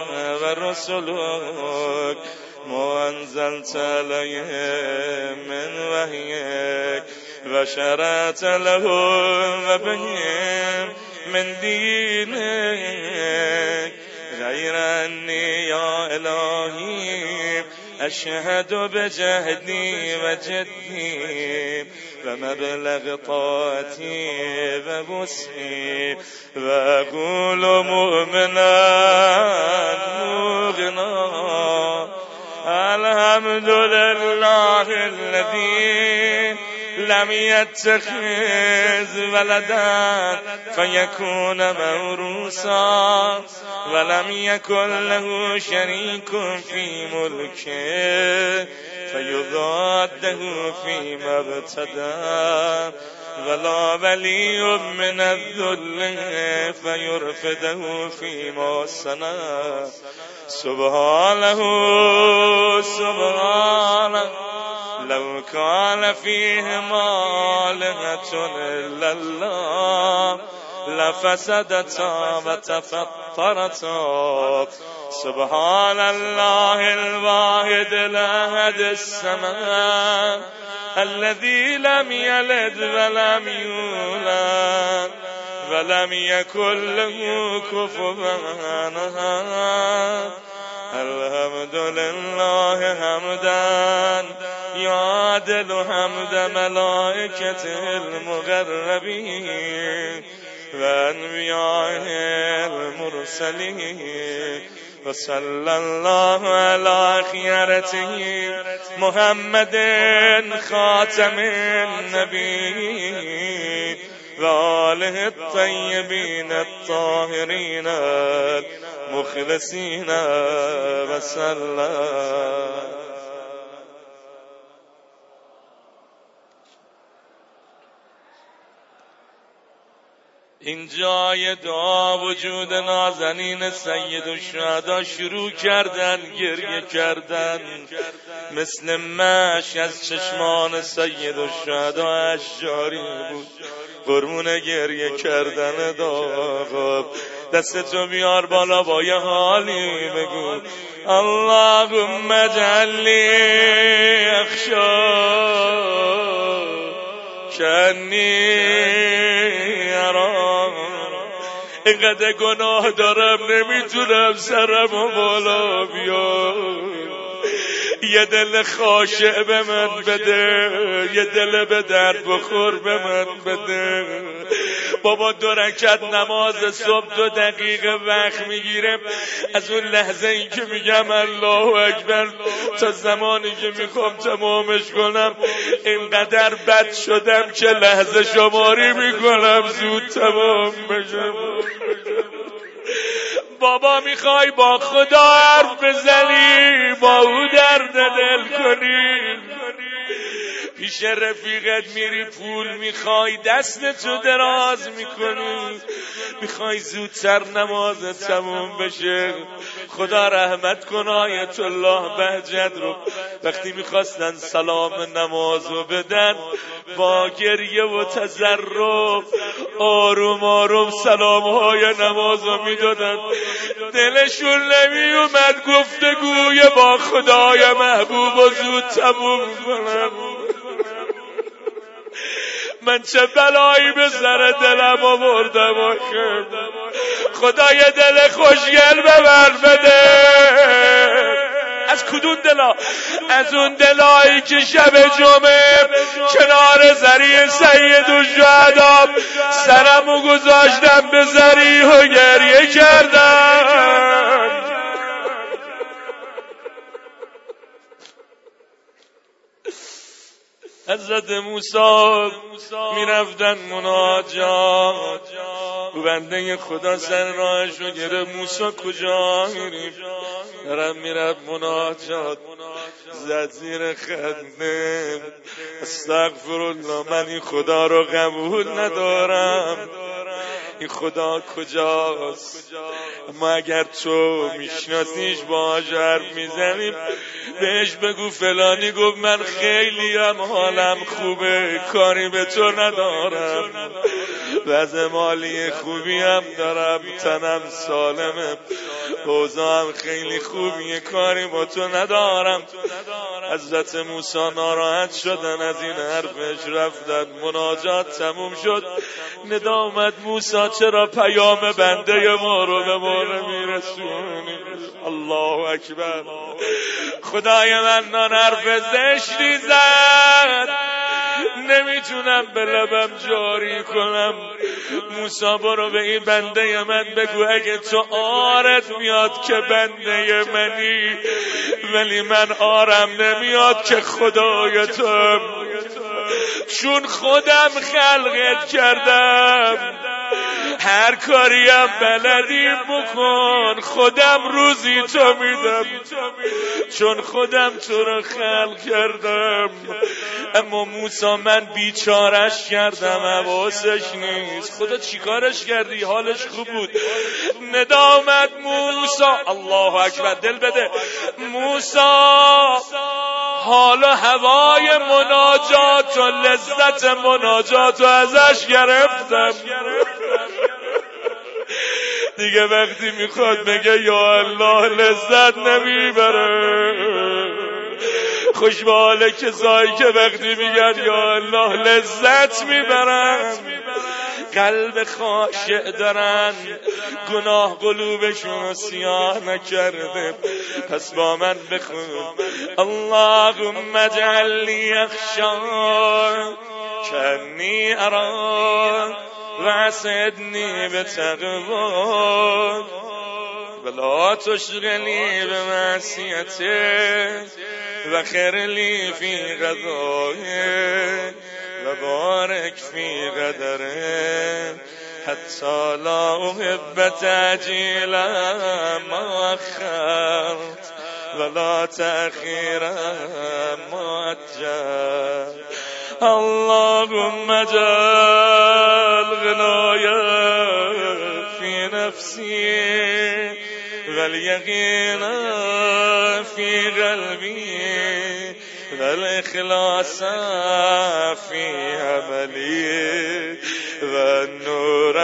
B: ورسلك ما أنزلت عليهم من وحيك وشرعت لهم وبهم من دينك غير أني يا إلهي أشهد بجهدي وجدي ومبلغ طاعتي وبسعي وأقول مؤمنا موقنا الحمد لله الذي لم يتخذ ولدا فيكون موروثا ولم يكن له شريك في ملكه فيضاده فيما ابتدى ولا ولي من الذل فيرفده فيما سنى سبحانه سبحانه لو كان فيهما آلهة إلا الله لفسدتا وتفطرتا سبحان الله الواحد الأحد الصمد الذي لم يلد ولم يولد ولم يكن له كفوا أحد الحمد لله حمدا يعادل حمد ملائكته المقربين وأنبيائه المرسلين وصلى الله على خيرته محمد خاتم النبي وآله الطيبين الطاهرين المخلصين وسلم. این جای دعا وجود نازنین سید الشهدا شروع کردن گریه کردن، مثل مشک از چشمان سید الشهدا اشجاری بود، قربون گریه کردن داغ. دستتو بیار بالا با یه حالی بگو اللهم اجعلنی اخشا کنی ارام. اینقدر گناه دارم نمیتونم سرمو بالا بیام، یه دل خاشع به من بده، یه دل به درد بخور به من بده. بابا دو رکعت نماز صبح دو دقیقه وقت میگیره، از اون لحظه این که میگم الله اکبر تا زمانی که میخوام تمامش کنم اینقدر بد شدم که لحظه شماری میکنم زود تمام بشم. بابا میخوای با خدا حرف بزنی، با او درد دل کنی، پیش رفیقت میری پول میخوای دستتو دراز میکنی، میخوای زودتر نمازت تموم بشه. خدا رحمت کن آیت الله بهجت رو، وقتی میخواستن سلام نمازو بدن با گریه و تضرع آروم آروم سلامهای نمازو میدادن. دلشون نمیومد گفتگوی با خدای محبوب و زود تموم کنن. من چه بلایی به سر دلم آوردم آخه. خدا یه دل خوشگل به من بده. از کدوم دلا؟ از اون دلایی که شب جمعه کنار زری سید الشهدا سرمو گذاشتم به زری و گریه کردم. حضرت موسی میرفتن مناجات، و بنده خدا سر راهشو گرفت، موسی کجا میری؟ دارم میرفت مناجات، زد زیر خنده، استغفرالله، من این خدا رو قبول ندارم، این خدا کجاست؟ اما اگر تو میشناسیش باهاش حرف میزنیم بهش بگو فلانی گفت من خیلی هم حالم خوبه، کاری به تو ندارم، وضع مالی خوبی هم دارم، تنم سالمه، اوضاعم خیلی خوبیه، کاری با تو ندارم. حضرت موسی ناراحت شدن از این حرفش، رفتن مناجات تموم شد، ندا اومد موسی چرا پیام بنده ما رو به ما نمیرسونی؟ الله اکبر. خدای من نان حرف زشتی زد، نمیتونم به لبم جاری کنم. موسی برو به این بنده من بگو اگه تو آرت میاد که بنده منی، ولی من آرم نمیاد که خدای تو، چون خودم خلقت کردم، هر کاریم بلدی بکن، خودم روزی تو میدم، چون خودم تو رو خلق کردم. اما موسی من بیچارش کردم، حواسش نیست. خدا چیکارش کردی؟ حالش خوب بود. ندا آمد موسی، الله اکبر، دل بده، موسی حال و هوای مناجات و لذت مناجات رو ازش گرفتم. دیگه وقتی میخواد بگه یا الله لذت نمیبره. خوش به حال کسایی که وقتی میگن یا الله لذت میبرن، قلب خاشع دارن، گناه قلوبشون سیاه نکرده. پس با من بخون اللهم اجعلنی اخشا کنی ارا وعصدنی بتقوا ولا تشغلی بمعصیتک وخر لی فی قضایک و بارک فی قدرک حتی لا احب تعجیلا ما اخرت ولا تأخیرا ما اجل. اللهم اجعل غنایا فی نفسی والیقین فی قلبی والاخلاص فی عملی والنور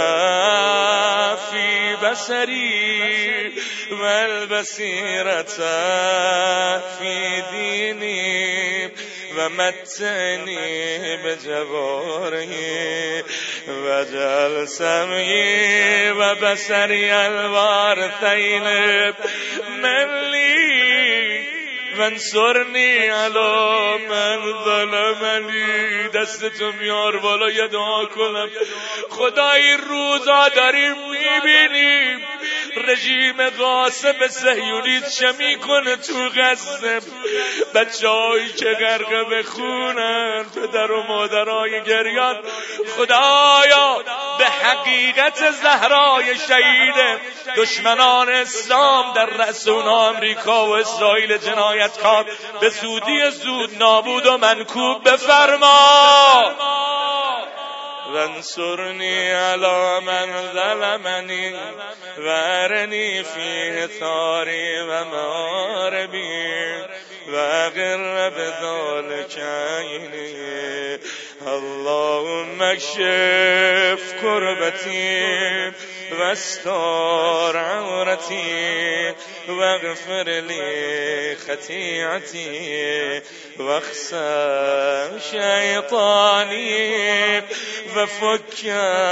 B: فی بصری والبصیرة فی دینی و متنی بجواره وجعل سمعی و بصری الوارثین من لی وانصرنی علی من ظلمنی. دستتو میار بالا یه دعا کنم. خدا این روزا داریم میبینیم رژیم غاصب صهیونیت چه میکنه تو غزه. بچه هایی که غرق به خونن، پدر و مادرای گریان، خدایا به حقیقت زهرای شهید دشمنان اسلام در رأس اونها امریکا و اسرائیل جنایتکار به زودی زود نابود و منکوب بفرما. وانصرنی علی من ظلمنی و ارنی فیه ثاری و ماربی و اقر بذالک عینی. اللهم اکشف کربتی واستر عورتی واغفر لی خطیئتی واخسر شیطانی وفك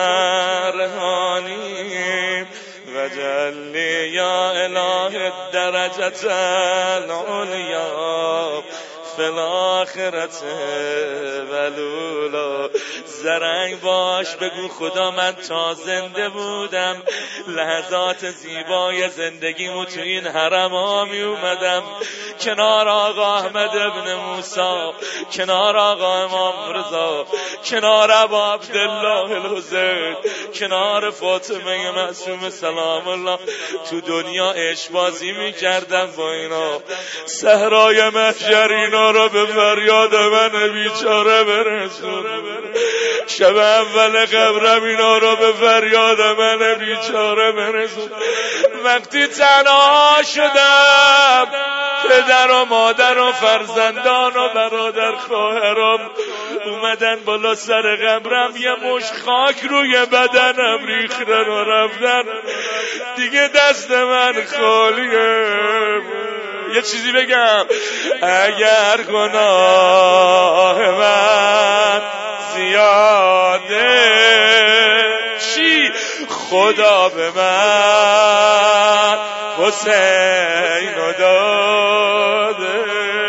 B: رهانی واجعل لی یا اله الدرجة العلیا فی فی الاخرت ولولا. زرنگ باش بگو خدا من تا زنده بودم لحظات زیبای زندگیمو تو این حرم ها می اومدم کنار آقا احمد ابن موسی، کنار آقا امام رضا، کنار ابا عبدالله الحسین، کنار فاطمه معصومه سلام الله تو دنیا عشق بازی می کردم با اینا. صحرای محشر اینا رو به فریاد من بیچاره برسون. شب اول قبرم اینا رو به فریاد من بیچاره برسون. وقتی تنها شدم پدر و مادر و فرزندان و برادر خواهرام اومدن بالا سر قبرم، یه مش خاک روی بدنم ریختن و رفتن. دیگه دست من خالیه. یه چیزی بگم، اگر گناه من زیاده چی خدا به من حسین رو داده،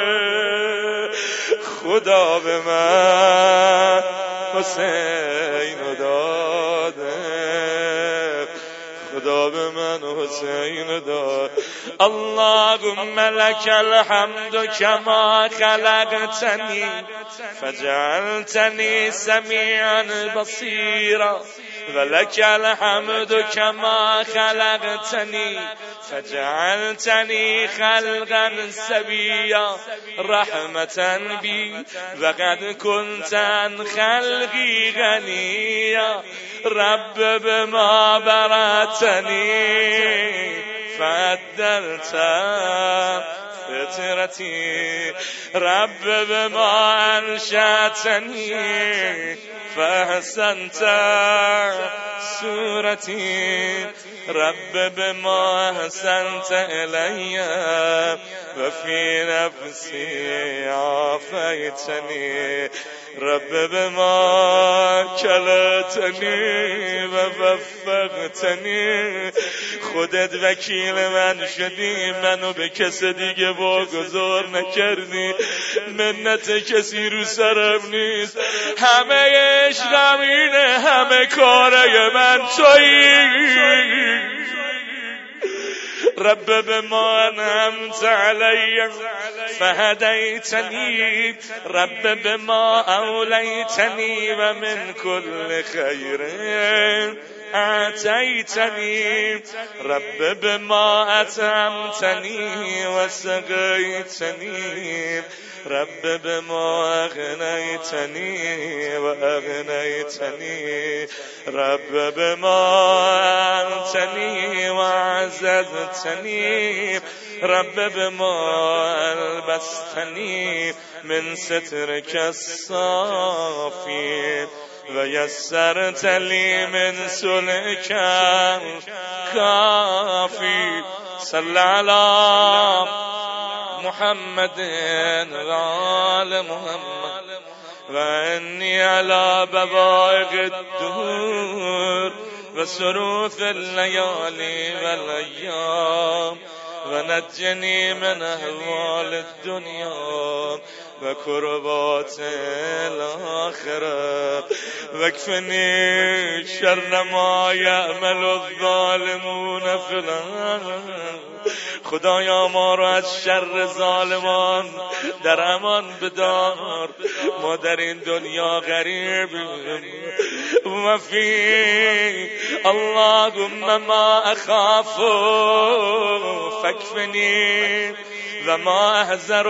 B: خدا به من حسین رو داده، خدا به من حسین رو داد. اللهم لك الحمد كما خلقتني فجعلتني سميعا بصيرا ولك الحمد كما خلقتني فجعلتني خلقا سويا رحمة بي وقد كنت عن خلقي غنيا رب بما برأتني فعدلت فطرتي رب بما أنشأتني فأحسنت صورتي رب بما أحسنت إلي وفي نفسي عافيتني رب بما کلتنی و وفقتنی. خودت وکیل من شدی، منو به کس دیگه واگذار نکردی. منت کسی رو سرم نیست، همه عشقم اینه، همه کاره من تویی. رب بما أنعمت علي فهديتني رب بما أوليتني ومن كل خير أعطيتني رب بما أطعمتني وسقيتني رب بما أغنيتني وأغنيتني رب بما أنتني وعززتني رب بما ألبستني من سترك الصافي ويسرت لي من سلك الكافي. صل على محمد وآل محمد وإني على بوائق الدهور وسروف الليالي والأيام ونجني من أهوال الدنيا وكربات الآخرة واكفني شر ما يعمل الظالمون في الأرض. خدایا ما رو از شر ظالمان در امان بدار. ما در این دنیا غریبیم و فی اللهم ما اخاف فاکفنی و ما احذر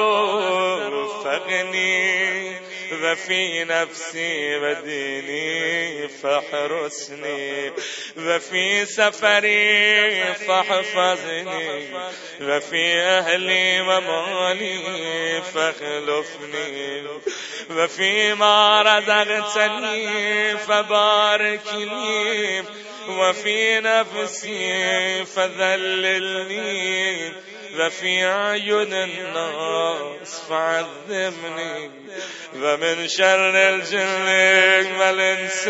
B: فقنی و فی نفسی و دینی فاحرسنی و فی سفری فاحفظنی و فی اهلی و مالی فاخلفنی و فی ما رزقتنی فبارک لی و فی نفسی فذللنی و فی اعین الناس فعذبنی و من شر الجن و الانس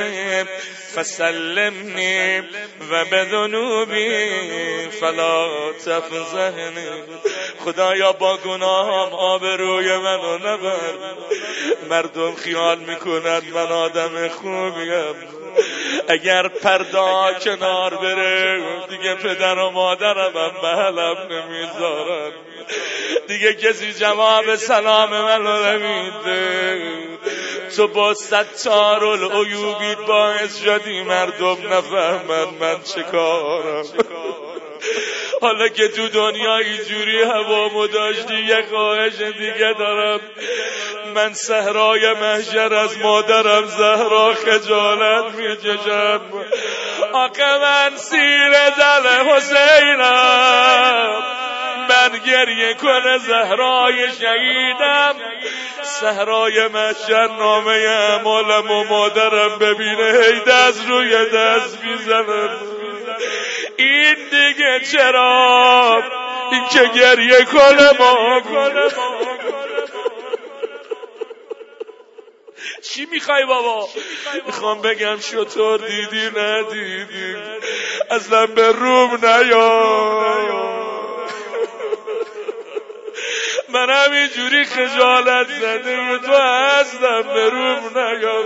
B: فسلمنی و بذنوبی فلا تفضحنی. خدایا با گناهم آبروی منو نبر. مردم خیال میکنند من آدم خوبیم، اگر پردا کنار بره دیگه پدر و مادرم هم محلم نمیذارن، دیگه کسی جواب سلام منو نمیده. تو با ستار العیوبی باعث شدی مردم نفهمن من چه کارم. حالا که تو دنیا اینجوری هوامو داشتی یه خواهش دیگه دارم، من صحرای محشر از مادرم زهرا خجالت میکشم. آخه من سیر دل حسینم، من گریه کنه زهرای شهیدم. صحرای محشر نامه اعمالم و مادرم ببینه هی دست روی دست میزنم. این دیگه چرا این که گریه کنه ما کنه. چی میخوای بابا؟ میخوام بگم شطور دیدی ندیدی اصلا به روم نیا. من همینجوری خجالت زده تو هستم، به روم نیا.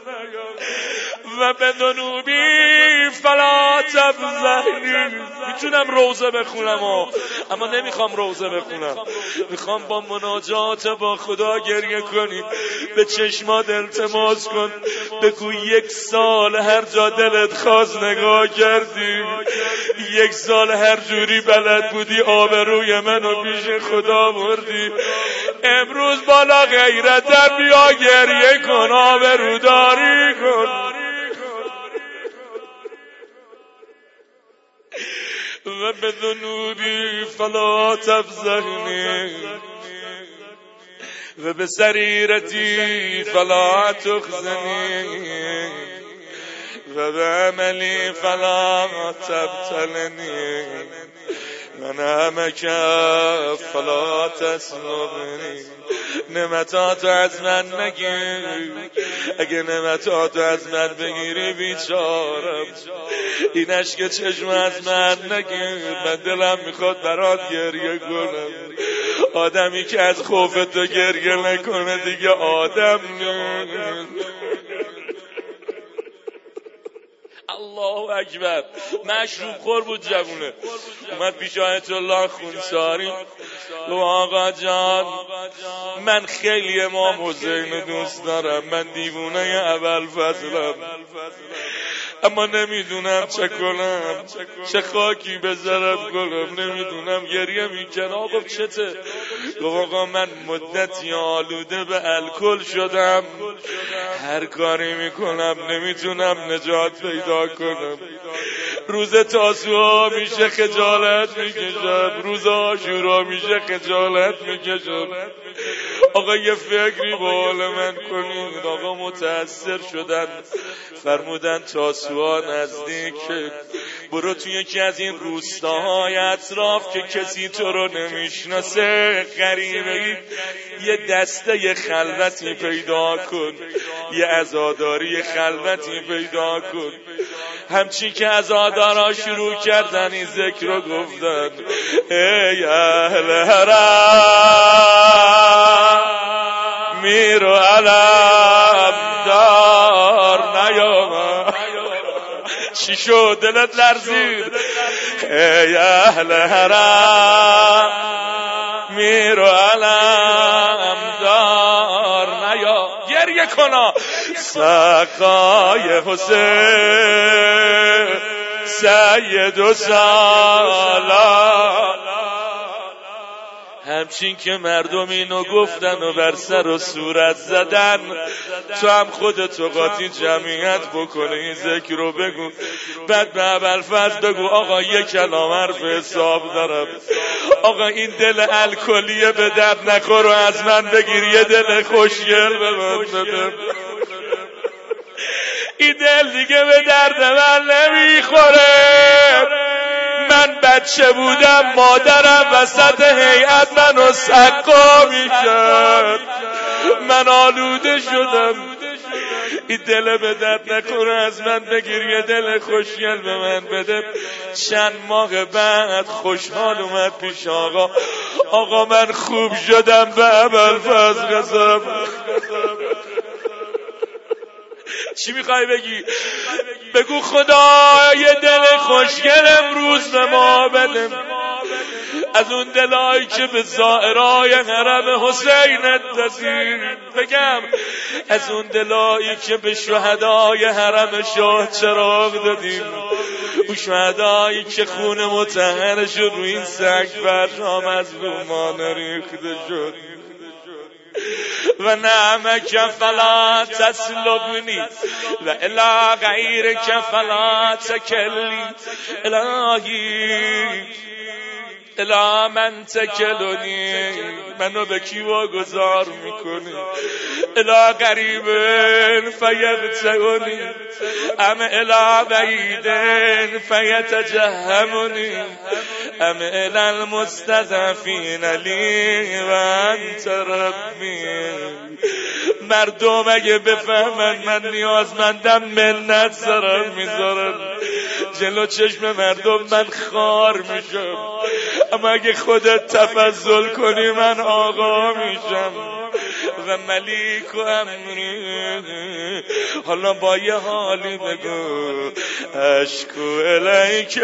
B: و به ذنوبی فلا تفضحنی. میتونم روزه بخونم ها. اما نمیخوام روزه بخونم، میخوام با مناجات با خدا گریه کنی. به چشمات التماس کن، بگو یک سال هر جا دلت خواست نگاه کردی، یک سال هر جوری بلد بودی آبروی منو پیش خدا بردی. امروز بالا غیرتم بیا گریه کن، آبروداری کن. و به ذنوبی فلا تفضحنی و به سریرتی فلا تخزنی و به عملی فلا تبتلنی و نعمک فلا تسلبنی. نعمتاتو از من نگیر، اگه نعمتاتو از من بگیری بیچارم. این اشک چشم از من نگیر، من دلم میخواد برات گریه کنم. آدمی که از خوف تو گریه نکنه دیگه آدم نیست. الله اکبر. مشروب خور بود جوونه، اومد پیش آیت الله خونساری گفت آقا جان من خیلی امام حسین دوست دارم، من دیوونه ابوالفضلم، اما نمیدونم چه کنم، چه خاکی بذارم کنم، نمیدونم. گریه میکنه. آقا چته؟ گفت آقا من مدتی آلوده به الکل شدم، هر کاری میکنم نمیتونم نجات پیدا کنم. روز تاسوعا میشه خجالت میکشم، روز عاشورا میشه خجالت میکشم. آقا یه فکری با حال من کنید. آقا متأثر شدن، فرمودن تاسوعا نزدیکه، برو توی یکی از این روستاهای اطراف که کسی تو رو نمیشناسه، غریبه، یه دسته خلوتی پیدا کن، یه عزاداری خلوتی پیدا کن. همچین که عزادارا شروع کردن این ذکر رو گفتن ای اهل حرم میرو علم دار نیامد. چی شد دلت لرزید؟ ای اهل حرم میرو علم دار نیا. گریه کنا. سقای حسین سید و سالار. همچین که مردم اینو گفتن و بر سر و صورت زدن، تو هم خودتو قاطی جمعیت بکنه، این ذکر رو بگو، بعد به ابوالفضل بگو آقا یک کلام حرف حساب دارم، آقا این دل الکلیه به درد نخور و از من بگیر یه دل خوشگل به من بده. این دل دیگه به درد من نمیخوره، من بچه بودم مادرم وسط هیئت منو سقا میکرد، من آلوده شدم. این دل به درد نکنه از من بگیر، یه دل خوشگل به من بده. چند ماه بعد خوشحال اومد پیش آقا. آقا من خوب شدم به ابوالفضل قسم. چی میخوای بگی؟ بگو خدا یه دل خوشگل امروز به ما بده، از اون دلایی که به زائرای حرم حسین رسید. بگم از اون دلایی که به شهدای حرم شاه چراغ دادیم، اون شهدایی که خون مطهرش رو این سنگ فرشام از رومان ریخته شد. و نعمک فلا تسلبنی و الی غیرک فلا تکلی، الهی الا من تکلونی، منو به کی واگذار میکنی؟ الا قریبن فیبتعونی ام الا بعیدن فیتجهمونی ام الا المستضعفین لی و انت ربی. مردم اگه بفهمن من نیازمندم منت سرم میذارن، جلو چشم مردم من خار میشم، اما اگه خودت تفضل کنی من آقا میشم. و ملیک و امری، حالا با یه حالی بگو اشکو الیک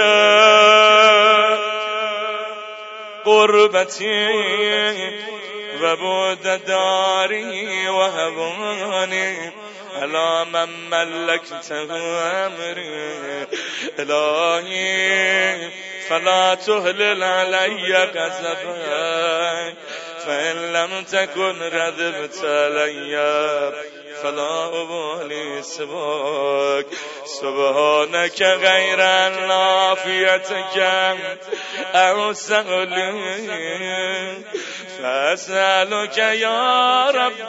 B: قربتی و بود داری و هوانی الا من ملکته امری، الهی فلا تهلل علی غضبک فإن لم تكن ردبت علی فلا ابالی سواک. سبحانک غیر العافیتک اوسع لی فاسألک یا رب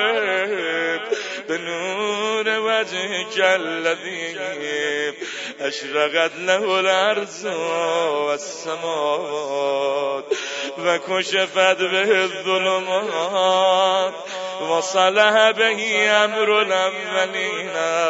B: بنور وجهک الذی اشرقت له الارض والسماوات و کشفت به الظلمات و صلح به امر الاولین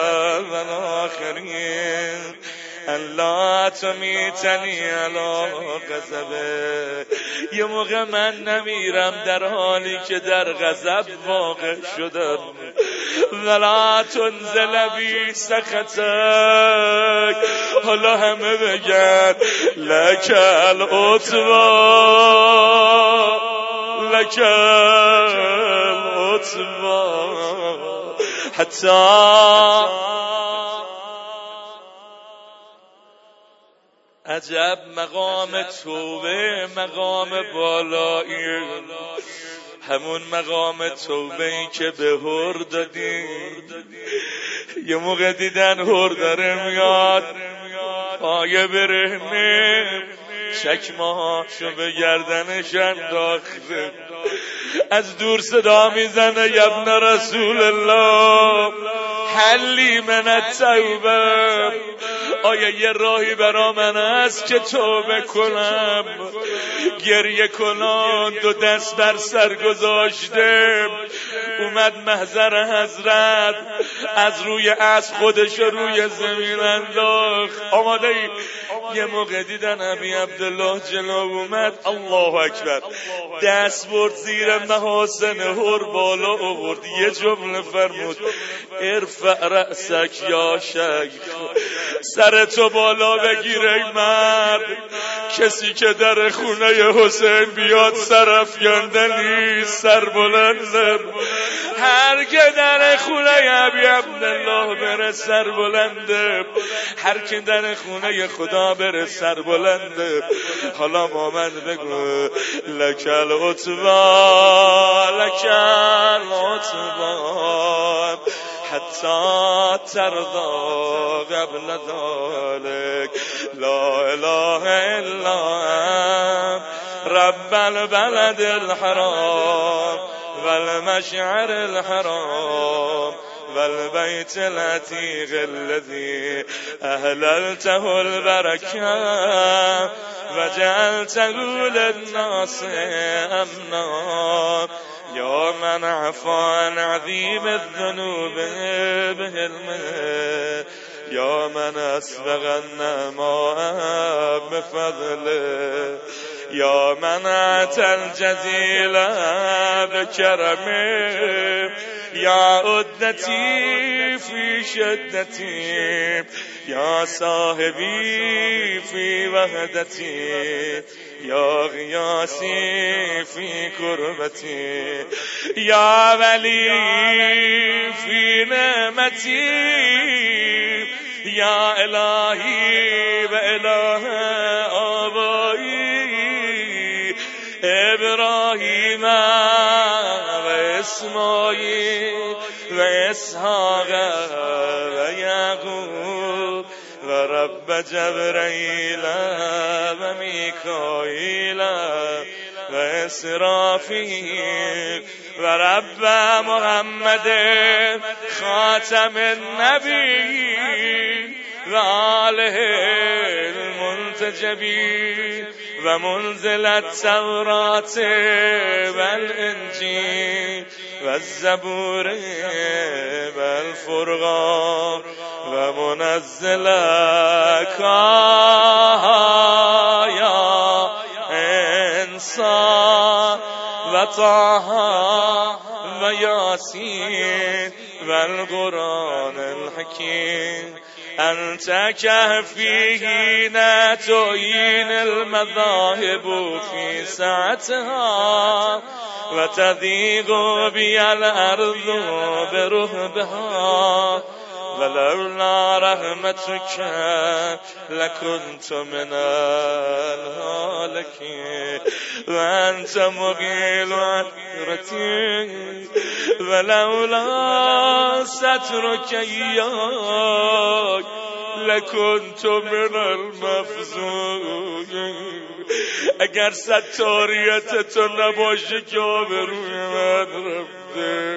B: والآخرین الله تمیتنی علی غضبه. یه موقع من نمیرم در حالی که در غضب واقع شدم. ولا تنزل بی سخطک، حالا همه بگن لک العتبی لک العتبی. حتی عجب مقام توبه مقام بالایی، همون مقام توبه ای که به هر دادی. یه موقع دیدن هر داره میاد پایه برهنه چکمهاشو به گردنش انداخته، از دور صدا میزنه یبن رسول الله حلی من التوبه، آیا یه راهی برا من هست که توبه کنم؟ گریه کنان دو دست بر سر گذاشته، اومد محضر حضرت، از روی اسب خودش روی زمین انداخت. آماده ای؟ یه موقع دیدن ابی عبدالله جلو اومد، الله اکبر، دست برد زیر محاسن هر بالا آورد، یه جمله فرمود ارفع رأسک یا شیخ، سر تو بالا بگیر ای مرد. کسی که در خونه حسین بیاد سر افکندنی سر بلنده، هر که در خونه ابی عبدالله بره سر بلنده، هر که در خونه خدا بره سر بلنده. حالا محمد بگو لک العتبی لک العتبی حتی ترضا قبل ذلك لا اله الا رب البلد الحرام والمشعر الحرام والبيت العتيق الذي أهللته البركة وجعلته للناس أمنا يا من عفا عن عظيم الذنوب بهلمه يا من أسبغ النعماء بفضله يا من أتى الجزيل بكرمه يا عدتي في شدتي يا صاحبي في وحدتي يا غياثي في كربتي يا ولي في نعمتي يا إلهي وإله آبائي إبراهيم وإسماعيل وإسحاق ويعقوب ورب جبرائيل وميكائيل وإسرافيل ورب محمد خاتم النبيين وآله المنتجبين ومنزل التوراة والإنجيل والزبور والفرقان ومنزل كايا إنسان وطه وياسين والقرآن الحكيم أنت كهفيه تعين المذاهب في ساعتها وتضيق بي الأرض برهبها ولولا رحمتك لكنت من الهالكين وأنت مقيل عثرتي ولولا سترك إياك لكنت من المفزوعين اگر ستاریت تو نباشه که آبروی من رفته.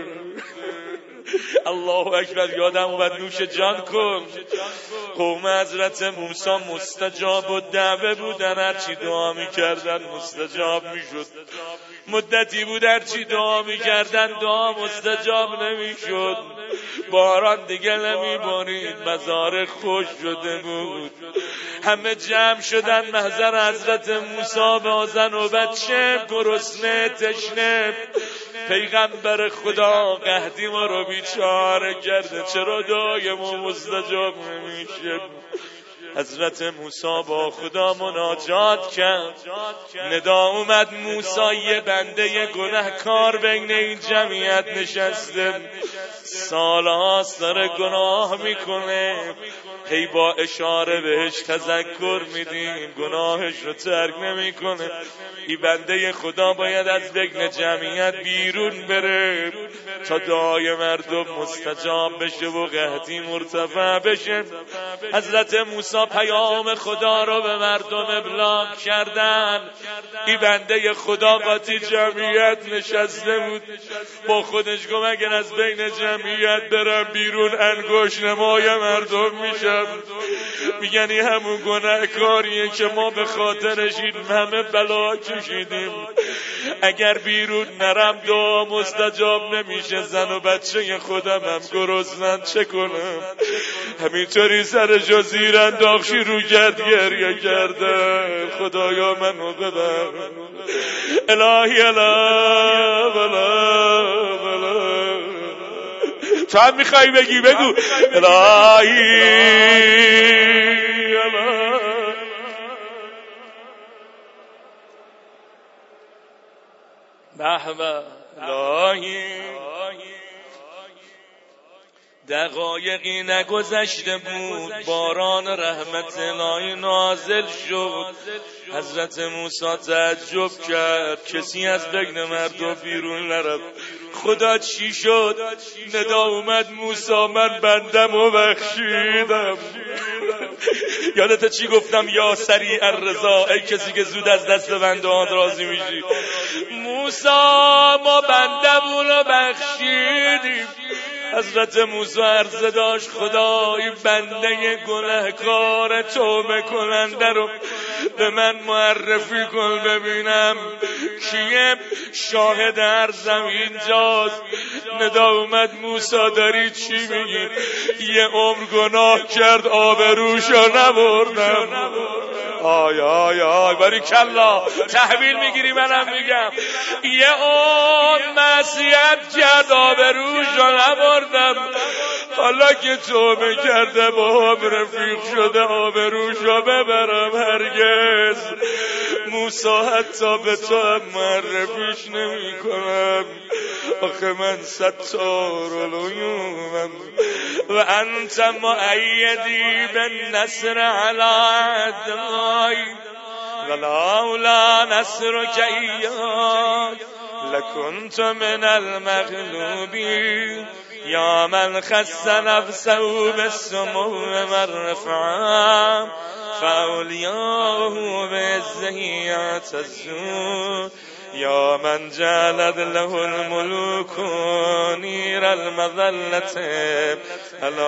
B: الله اکبر. یادم اومد نوش جان کن. قوم حضرت موسی مستجاب و دعوه بودن، هرچی دعا میکردن مستجاب میشد. مدتی بود هرچی دعا میکردن دعا مستجاب نمیشد. باران دیگه نمیبارید، مزار خوش شده بود. همه جمع شدن محضر حضرت موسی به آذن و بچه گرسنه تشنه. پیغمبر خدا قحطی ما رو بیچاره کرده، چرا دعای ما مستجاب نمیشه؟ حضرت موسی با خدا مناجات کرد. ندا اومد موسی یه بنده گناهکار بین این جمعیت نشسته، سالهاست داره گناه میکنه، هی با اشاره بهش تذکر میدیم گناهش رو ترک نمیکنه. این بنده خدا باید از بین جمعیت بیرون بره تا دعای مردم مستجاب بشه و قحطی مرتفع بشه. حضرت موسی پیام خدا رو به مردم ابلاغ کردن. این بنده خدا قاطی جمعیت نشسته بود، با خودش گفت اگر از بین جمعیت برم بیرون انگشت نمای مردم میشم. میگن این همون گناهکاریه که ما به خاطرش این همه بلا کشیدیم. اگر بیرون نرم دعا مستجاب نمیشه، زن و بچه خودم هم گرسنن، چه کنم؟ همینطوری سرشو زیر انداخت شروع کرد گریه کردن. خدایا منو ببر، الهی الا بلا بلا. تو هم میخوایی بگی بگو الهی الا. بحبه الهی. دقایقی نگذشته بود باران رحمت الهی نازل شد. حضرت موسی تعجب کرد، کسی از بین مردم بیرون نرفت. خدا چی شد؟ ندا اومد موسی من بندم و بخشیدم. یادت چی گفتم؟ یا سریع الرضا، ای کسی که زود از دست بنده ها راضی میشی. موسی ما بندمون رو بخشیدیم. حضرت موسی عرض داشت خدای بنده گنهکار توبه کننده رو به من معرفی کن ببینم کیه شاهد عرضم اینجاست. ندا اومد موسی داری چی میگی؟ یه عمر گناه کرد آبروشو نبردم. آی آی آی باریکلا تحویل میگیری منم میگم یه عمر معصیت کرد آبروشو نبردم، حالا که توبه کرده با هم رفیق شده آبروشو ببرم هرگز. موسی حتی به تو هم معرفیش نمی کنم، آخه من ستار العیوبم و انت مؤیدی بالنصر علی عدوای ولولا نصرک ایاک لکنت من المغلوبین یا من خص نفسه بالسمو والرفعه فاولیاه بعزه یعتزون یا من جعلت له الملوك نیر المذلة علی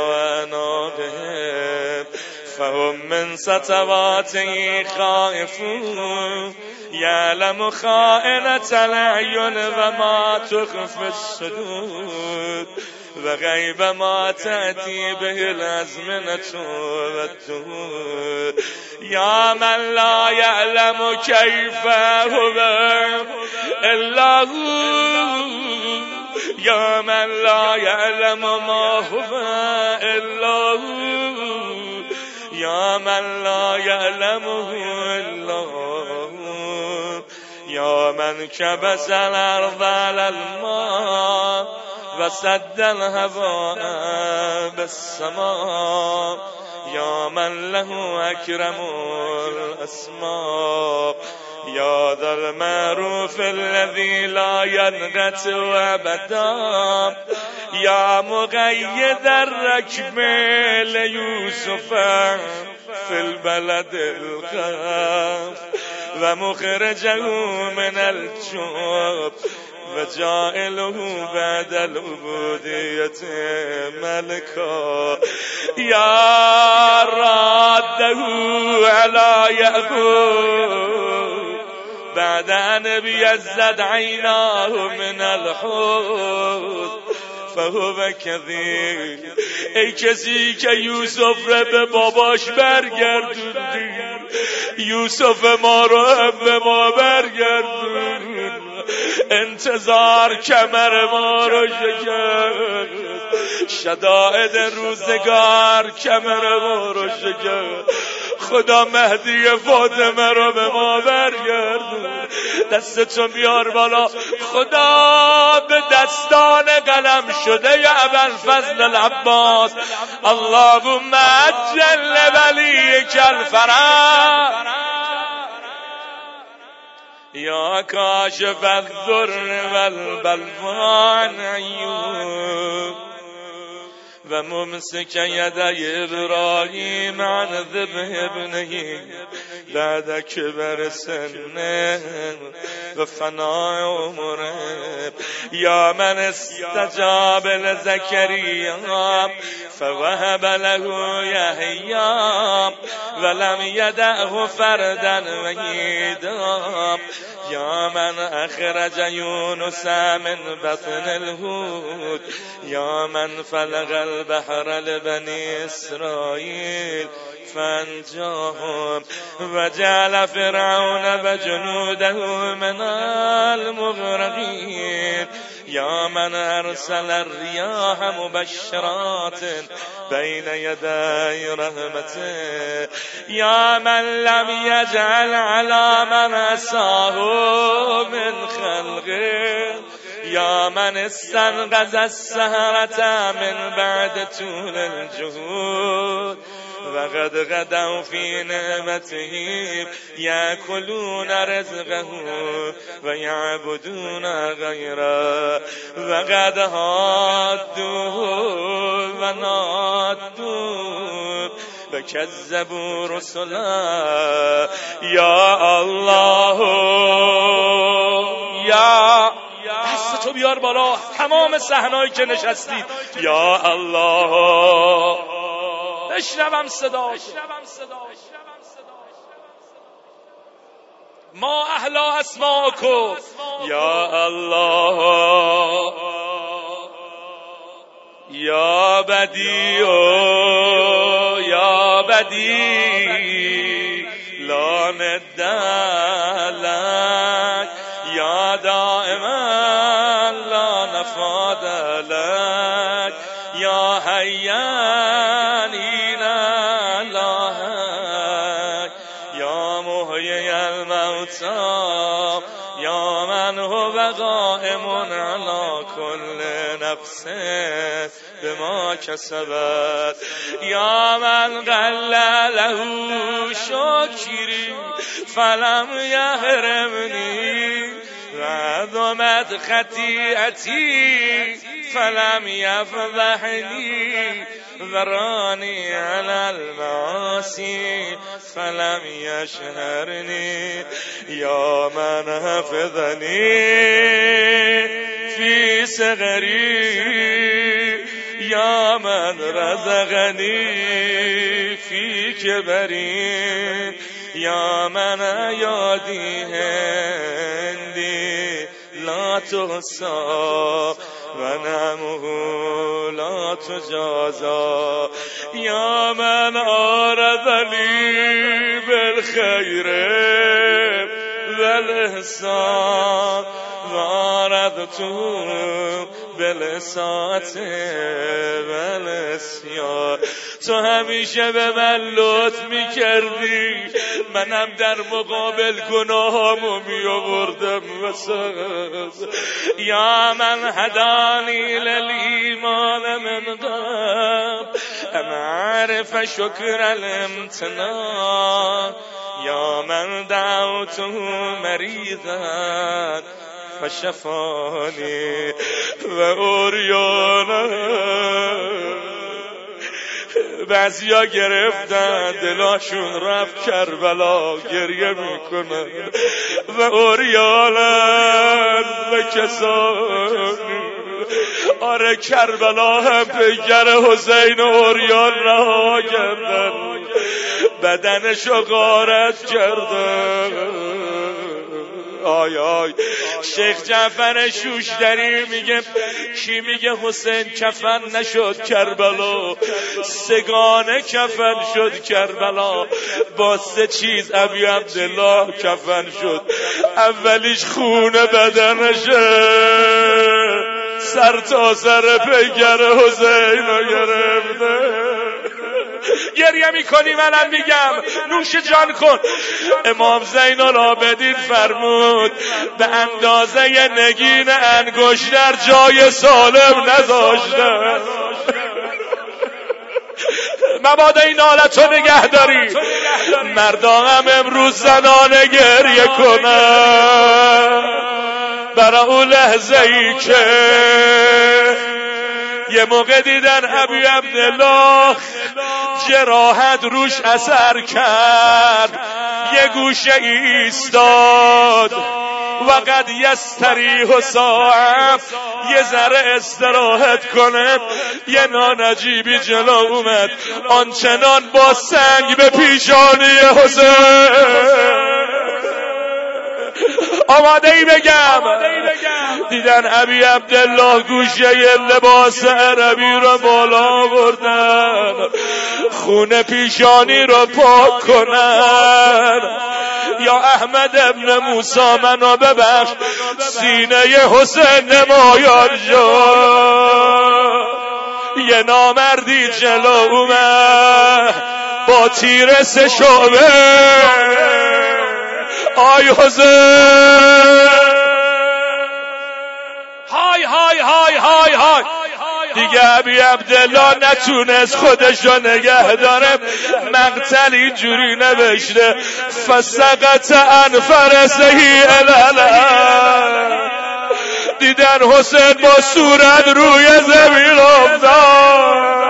B: اعناقهم فهم من سطواته خائفون یعلم خائنة الاعین و ما تخفی الصدور و غیب ما تأتی به الازمنة و الدهور یا من لا یعلم کیف هو الا هو یا من لا یعلم ما هو الا هو یا من لا یعلمه الا هو یا من کبس الارض علی الماء و سد الهواء بالسماء یا من له اکرم الاسماء یا ذا المعروف الذي لا ينقطع ابدا یا مقید الرکب لیوسف فی البلد الغف و مخرجه من الجب و جائله بعد العبودیت ملکا یا راده علی یعقوب بعد ان بیزد عیناه من الحزن فهو کذیب. ای کسی که یوسف را به باباش برگردوندی، یوسف ما رو هم به ما برگردون. انتظار کمر ما رو شکست، شدائد روزگار کمر ما رو شکست. خدا مهدی فاطمه رو به ما برگردون. دستتو بیار بالا. خدا به دستان قلم شده یا ابوالفضل العباس اللهم عجل ولیک الفرج یا کاشف الضر والبلوا عن ایوب و ممسک یدی ابراهیم عن ذبح ابنه بعد کبر سنه و فناء عمره یا من استجاب لزکریا فوهب له یحیی ولم یدعه فردا وحیدا یا من اخرج یونس من بطن الحوت یا من فلق البحر لبنی اسرائیل فانجاهم و جعل فرعون و جنوده من المغرقین یا من ارسل الریاح مبشرات بین یدی رحمته یا من لم یجعل علی من عصاه من خلقه یا من استنقذ السحرة من بعد طول الجهود وقد غدوا في نعمته يأكلون رزقه ويعبدون غيره وقد هادوه ونادوه وكذبوا رسلا یا الله یا دستاتو بیار بالا، تمام صحنه‌ای که نشستید یا الله بشنوم صداتو. ما احلا اسماءکم یا الله یا بدیع یا بدیع لا ند لک یا دائما لا نفاد لک یا حیان لا لک یا محیی الموتی یا من هو قائم علی کل نفس بما کسبت یا من قل له شکری فلم یحرمنی و عظمت خطیئتی فلم یفضحنی ذرانی علی المعاصی فلم یشهرنی یا من حفظنی فی صغری یا من رزقنی فی کبری یا من یادی هندی لا تحصا و نعمه لا تجازا یا من آردنی بالخیر والاحسان و آردتو بالساعت والاسیان. تو همیشه به من لطف میکردی، منم در مقابل گناهامو میآوردم وسط. یا من هدانی للایمان من قبل ام عرف شکر الامتنان یا من دعوته مریضا فشفانی و اوریانا. بعضیا گرفتن دلاشون رفت کربلا گریه میکنن و اوریانن و کسانی. آره کربلا هم پیگر حسین و اوریان رها کردن، بدنشو غارت کردن. آی آی شیخ جعفر شوشتری میگه کی میگه حسین کفن نشد کربلا؟ سگانه کفن شد کربلا، با سه چیز ابی عبدالله کفن شد. اولیش خونه بدنشه، سر تا سر پیگر حسین رو گرفته. گریه میکنی منم میگم نوش جان کن. امام زین العابدین فرمود به اندازه نگین انگشتر جای سالم نذاشتن. مبادا این حالتو نگه داری. مردا هم امروز زنانه گریه کنن برای اون لحظه ای که یه موقع دیدن ابی عبدالله جراحت روش اثر کرد، یه گوشه ایستاد و قد یستریح ساعت، یه ذره استراحت کنه. یه نانجیبی جلو اومد، آنچنان با سنگ به پیشانی حسین. آماده ای بگم دیدن ابی عبدالله گوشه لباس عربی رو بالا بردن، خون پیشانی رو پاک کنن. یا احمد ابن موسی منو ببخش، سینه حسین نمایان شد. یه نامردی جلو اومد با تیر سه شعبه. آی حسین های های های های های. دیگه ابی عبدالله نتونست خودشو نگه داره، مقتل اینجوری نوشته فسقط عن فرسهی الالم. دیدن حسین با صورت روی زمین افتاد.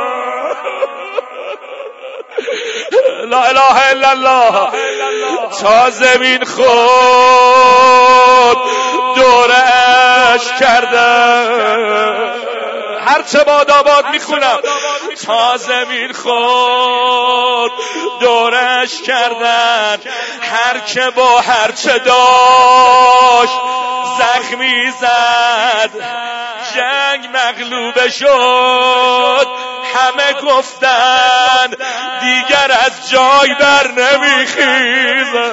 B: لا اله الا الله. تا زمین خود دورش کردن. هرچه باد آباد میخونم تا زمین خورد دورش کردن. هر که با هرچه داشت زخمی زد جنگ مغلوب شد. همه گفتن دیگر از جای بر نمیخیزد.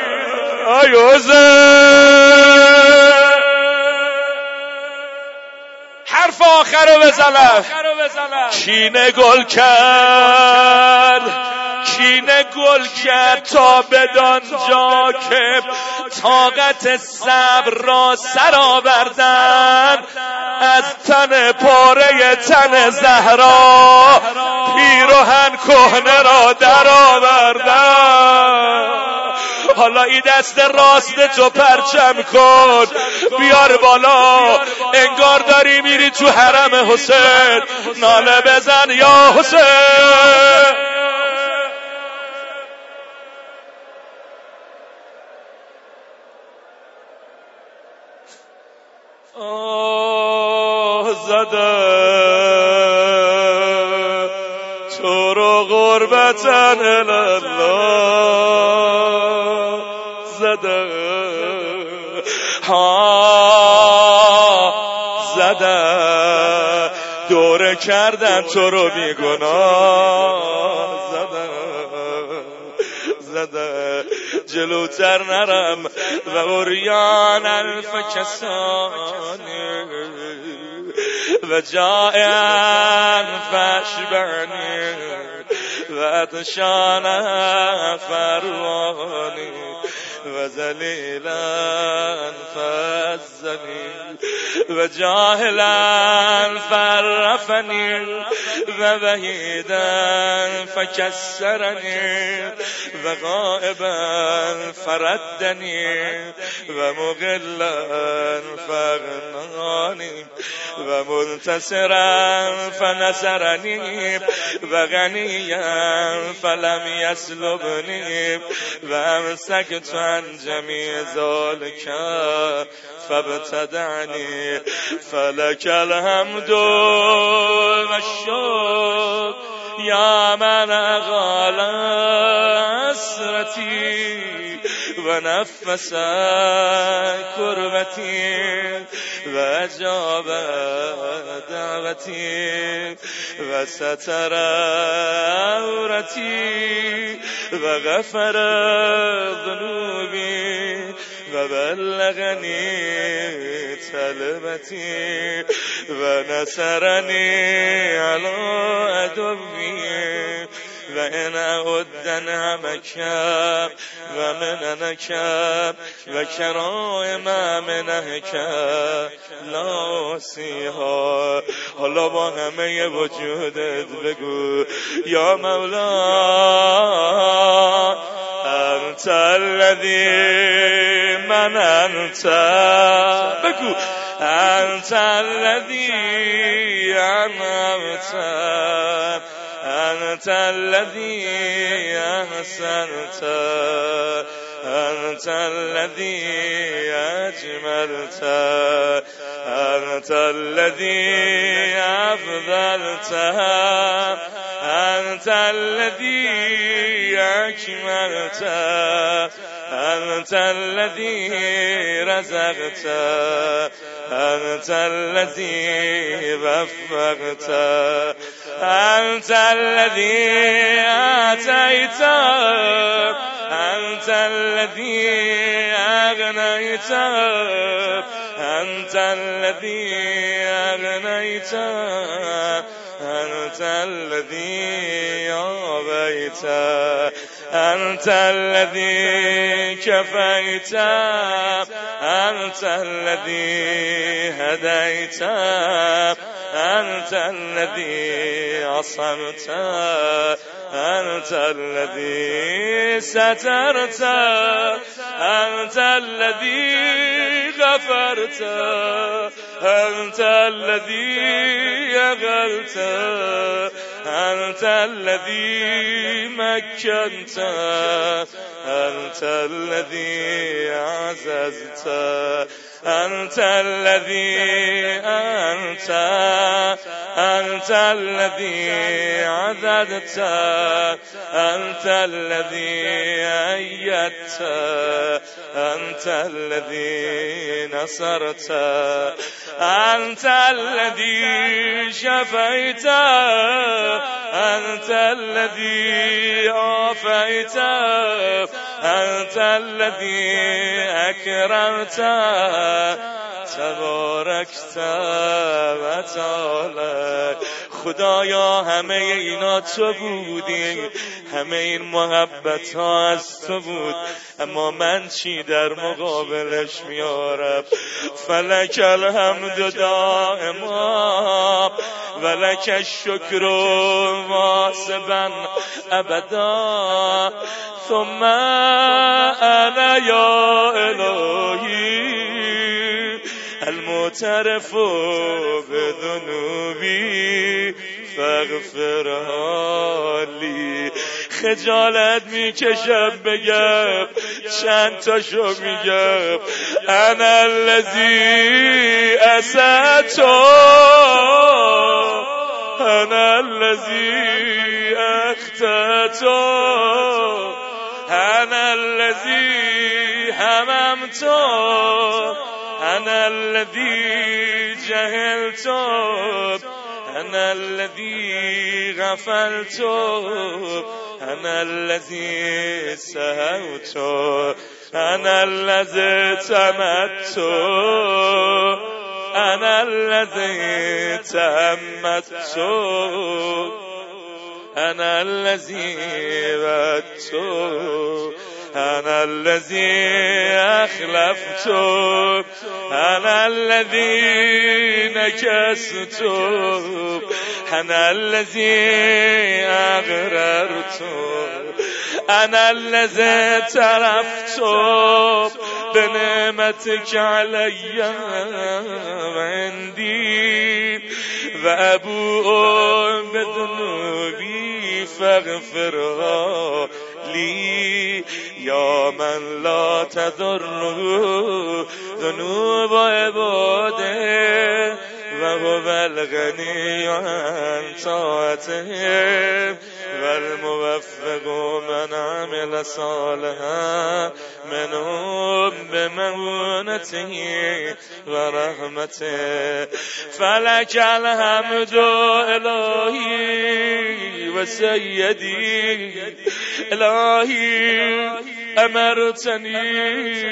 B: حرف آخر رو بزنم. کینه گل کرد کینه گل کرد تا بدان جا که طاقت صبر را سر آوردن. از تن پاره تن زهرا پیراهن کهنه را در آوردن. حالا این دست راست تو پرچم کن بیار بالا، انگار داری میری تو حرم حسین. ناله بزن یا حسین. آه زده تو رو غربتن الله زده. ها زده دوره کردن تو رو بیگناه زده زده. جلوتر نرم و اوریان الف کسانی و جائعن فشبعنی و اتشان فروانی و ذلیلا فزنی و جاهلا فرفنی و وحیدا فکسرنی و غائبا فردنی و مغلا فغنانی و منتصرا فنصرنی و غنیا فلم یسلبنی و امسکت عن جمیع ذلک فابتدعنی فلک الحمد و الشکر یا من قال اسرتی و نفس کربتی و اجاب دعوتی و ستر عورتی و غفر ذنوبی و بلغنی طلبتی و نصرنی علی عدوی و ان اعد نعمک و مننک و کرائم منهک لا احصیها. حالا با همه وجودت بگو یا مولا انت الذی مننت. بگو انت الذی انعمت انت الذی احسنت انت الذی اجملت انت الذی افضلت انت الذی اکملت انت الذی رزقت انت الذی وفقت انت الذی آتیت انت الذی اغنیت انت الذی اغنیت انت الذی آویت انت الذی کفیت انت الذی هدیت انت الذی عصمت انت الذی سترت انت الذی غفرت انت الذی اغلت انت الذی مکنت انت الذی عززت انت الذي انت انت الذي عددت انت الذي أيدت انت الذي نصرت انت الذي شفيت انت الذي عافيت انت الذي اکرمت تبارکت و تعالی. خدایا همه اینا تو بودی، همه این محبت ها از تو بود، اما من چی در مقابلش میارم؟ فلک الحمد دائما ولک الشکر واسبا ابدا ثم انا یا الهی المعترف بذنوبی فاغفرها لی. خجالت میکشم بگم، چند تاشو میگم. انا الذی اسأت انا الذی اخطأت انا الذی هممت انا الذي جهلت انا الذي غفلت انا الذي سهوت انا الذي تمت انا الذي تهمت انا الذي بت انا الذي اخلفت انا الذي نكست انا الذي اغررت انا الذي اعترفت بنعمتك علي عندي وابوء بذنوبي فاغفرها لي یا من لا تضره ذنوب عباده و هو الغنی عن طاعته و الموفق من عمل صالحا منهم بمعونته و رحمته. فلک الحمد الهی و سیدی الهی امرتنی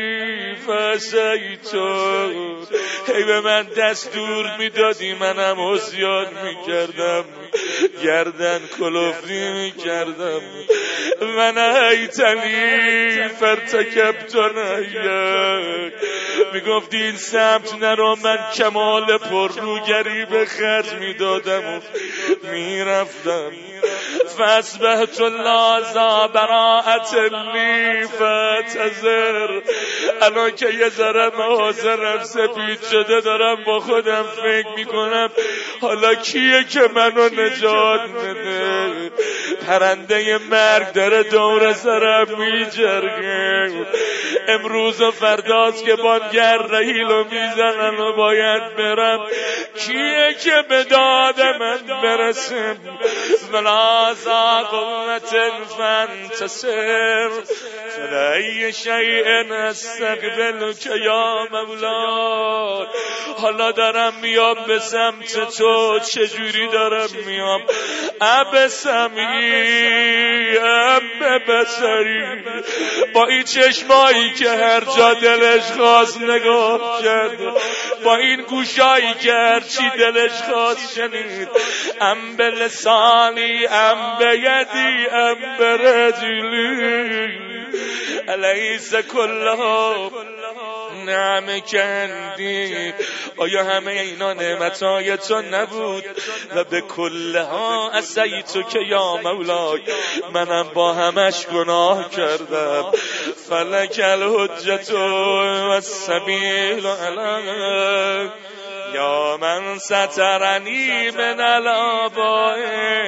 B: فعصیت. هی به من دستور میدادی منم عصیان میکردم، گردن کلفتی میکردم. و نهیتنی فرتکبت نهیک، میگفتی این سمت نرو، من کمال پرروگری به خرج میدادم و میرفتم. فاصبحت لازا براءت لی فاعتذر. الان که یه ذره محاضرم سپید شده دارم با خودم فکر میکنم حالا کیه که منو نجات میده؟ پرنده مرگ داره دور سرم میجرگه. امروز و فرداست که بانگر رحیلو میزنن و باید برم. کیه که به داد من برسم؟ ولا ذا قوت فانتصر فلای شیء استقبلک یا مولا. حالا دارم میام به سمت تو، چجوری دارم میام؟ اب سمی اب بصری، با این چشمایی که هر جا دلش خواست نگاه کرد، با این گوشایی که هر چی دلش خواست شنید. ام به لسانی ام به یدی ام به رجلی الیس کلها نعم کندی. آیا همه اینا نعمتای تو نبود؟ و به کلها عصیتو که یا مولای، منم با همش گناه کردم. فلک الحجت و السبیل علیک یا من سترنی من الآباء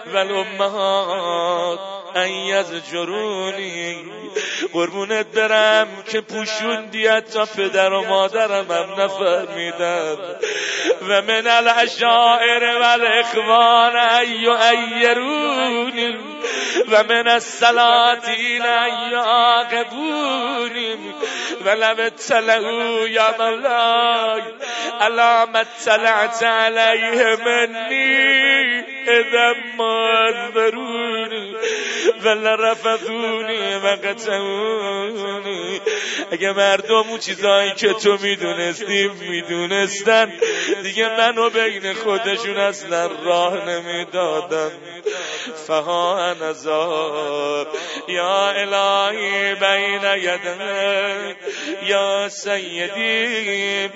B: والامهات ان یزجرونی. قربونت برم که پوشوندیت تا پدر و مادرم هم نفهمیدن. و من العشائر والاخوان ان یعیرونی و من السلاطین ان یعاقبونی. ولو اطلعوا یا مولای الا ما اطلعت علیه منی اذا ما انذرونی ولرفضونی و قطعونی. اگه مردم اون چیزایی که تو میدونستی میدونستن دیگه منو بین خودشون اصلا راه نمیدادن. فها انذار یا الهی بین یدک یا سیدی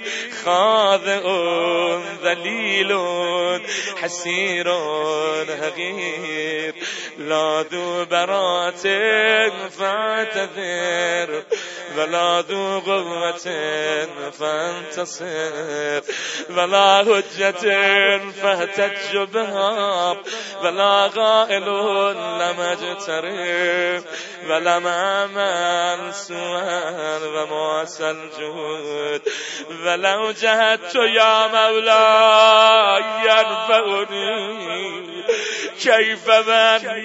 B: خاضع ذلیل حسیر حقیر لا ذو برات فاعتذر ولا ذو قوة فانتصر ولا حجة فاحتج بها ولا قائل لم اجترب ولم اعمل سوءا ومعسى الجهود ولو جهدت یا مولا ينفعني كيف من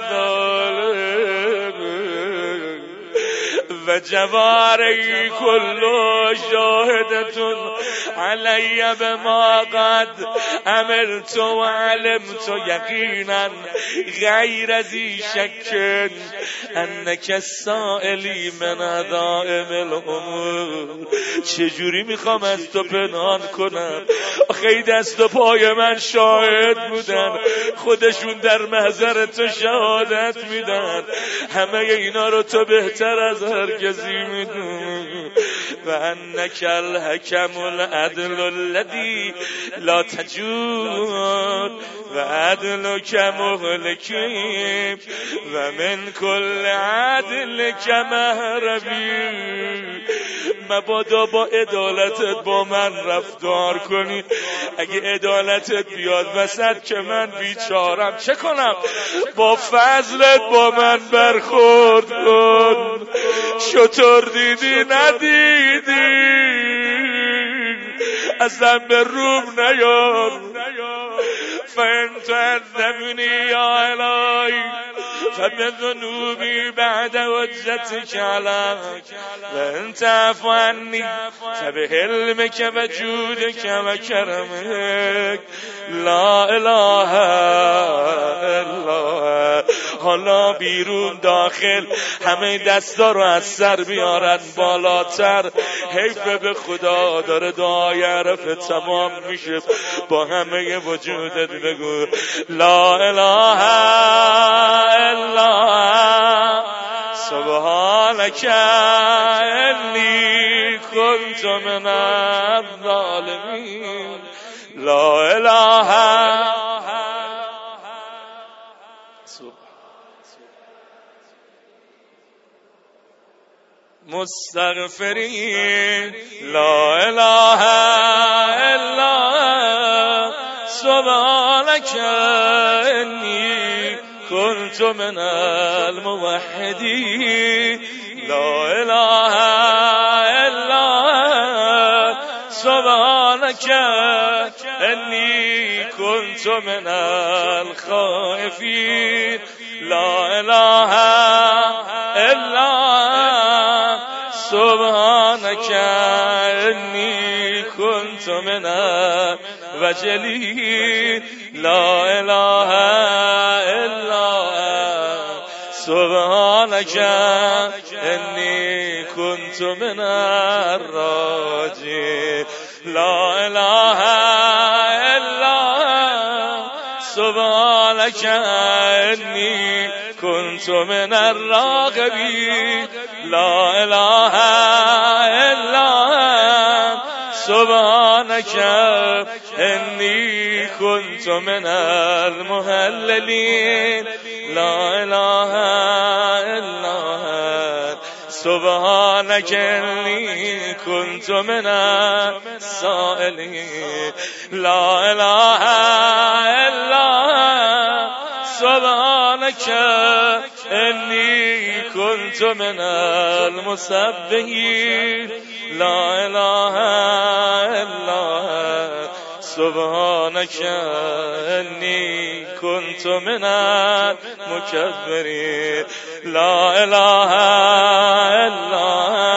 B: ظالم و جواری کل شاهدتون علی بما قد عملت و علمت یقینا غیر ذی شک انک السائلی من عظائم الامور. چجوری میخوام از تو پنهان کنم؟ آخه دست و پای من شاهد بودن، خودشون در محضر تو شهادت میدن. همه اینا رو تو بهتر از هر کسی میدونی. و انک الحکم العدل الذی لا تجور و عدلک مهلکی و من کل عدلک مهربی. مبادا با عدالتت با من رفتار کنی. اگه عدالتت بیاد وسط که من بیچارم چه کنم؟ با فضلت با من برخورد کن. شطور دیدی ندیدی اصلا به روم نیار. فان تعذبنی یا الهی فبذنوبی بعد حجتک علیک و ان تعف عنی فبحلمک و جودک و کرمک لا اله الا. حالا بیرون داخل همه دستا رو از سر بیارن بالاتر. حیف به خدا داره دعای عرفه تمام میشه. با همه وجودت بگو لا اله الا سبحانك انی کنت من الظالمین. لا اله مستغفرین. لا اله الا سبحانك انی کنت من الموحدین. لا اله الا سبحانك انی کنت من الخائفین. لا اله الا سبحانك انی کنت من الوجلین. لا اله الا سبحانك انی کنت من الراجین. لا اله الا سبحانك انی کنت من الراغبین. لا اله الا سبحانك انی کنت من المهللین. لا اله الا سبحانك انی کنت من السائلین. لا اله الا سبحانك إني كنت من المسبحين لا إله إلا سبحانك إني كنت من المكبرين لا إله إلا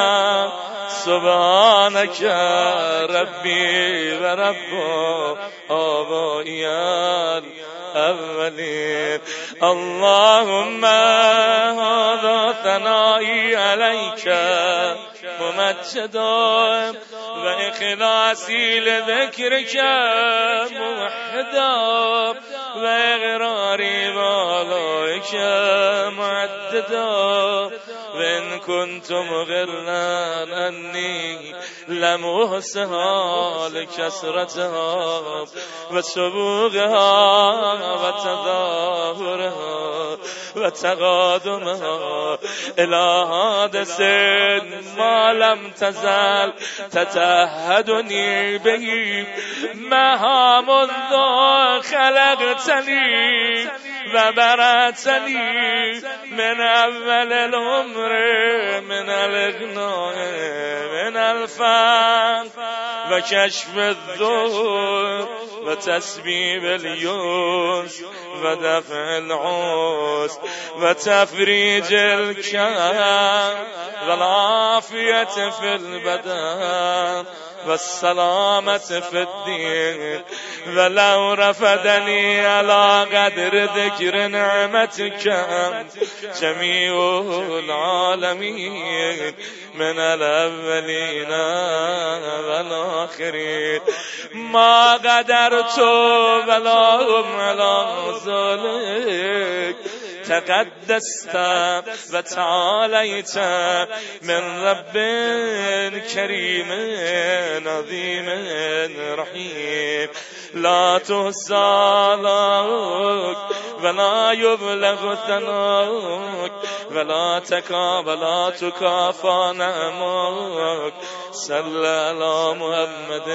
B: سبحانك ربي ورب آبائي الأولين اللهم هذا ثنائي عليك ممجدا وإخلاصي لذكرك موحدا وإغراري بالائك معددا وإن كنت مغرا أني لم أحصها لكثرتها وسبوغها وتظاهرها وتقادمها إلى حادث ما لم تزل تتعهدني به مها منذ خلقتني وبرأتني من أول العمر من الإغناء من الفن وكشف الذور وتسبيب اليوس ودفع العوس وتفريج الكرب والعافية في البدن والسلامة في الدين ولو رفدني على قدر ذكر نعمتك جميع العالمين من الأولين والآخرين ما قدرت ولا هم على ذلك تقدست وتعاليت من رب كريم عظيم رحيم لا تحصى لك ولا يبلغ ثناك ولا تكا ولا تكافى نعمك صل على محمد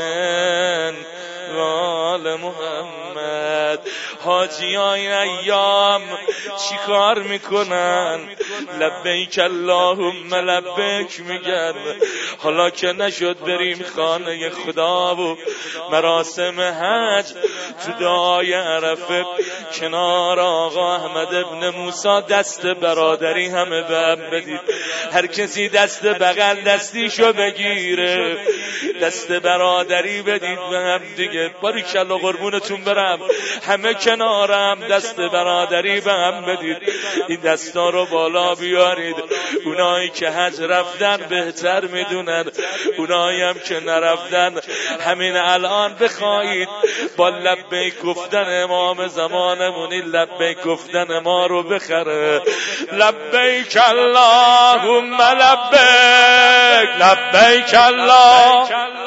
B: وآل محمد. حاجیان ایام چیکار میکنن؟ لبیک اللهم لبیک میگن. حالا که نشد بریم خانه خدا و مراسم حج تو دعای عرفه کنار آقا احمد ابن موسی دست برادری همه به هم بدید. هر کسی دست بغل دستیشو بگیره، دست برادری بدید به هم دیگه. باریکلا قربونتون برم. همه کنارم دست برادری به هم بدید. این دستا رو بالا بیارید. اونایی که حج رفتن بهتر میدونن، اونایی هم که نرفتن همین الان بخواید با لبیک گفتن امام زمانمون این لبیک گفتن ما رو بخره. لبیک اللهم لبیک لبیک الله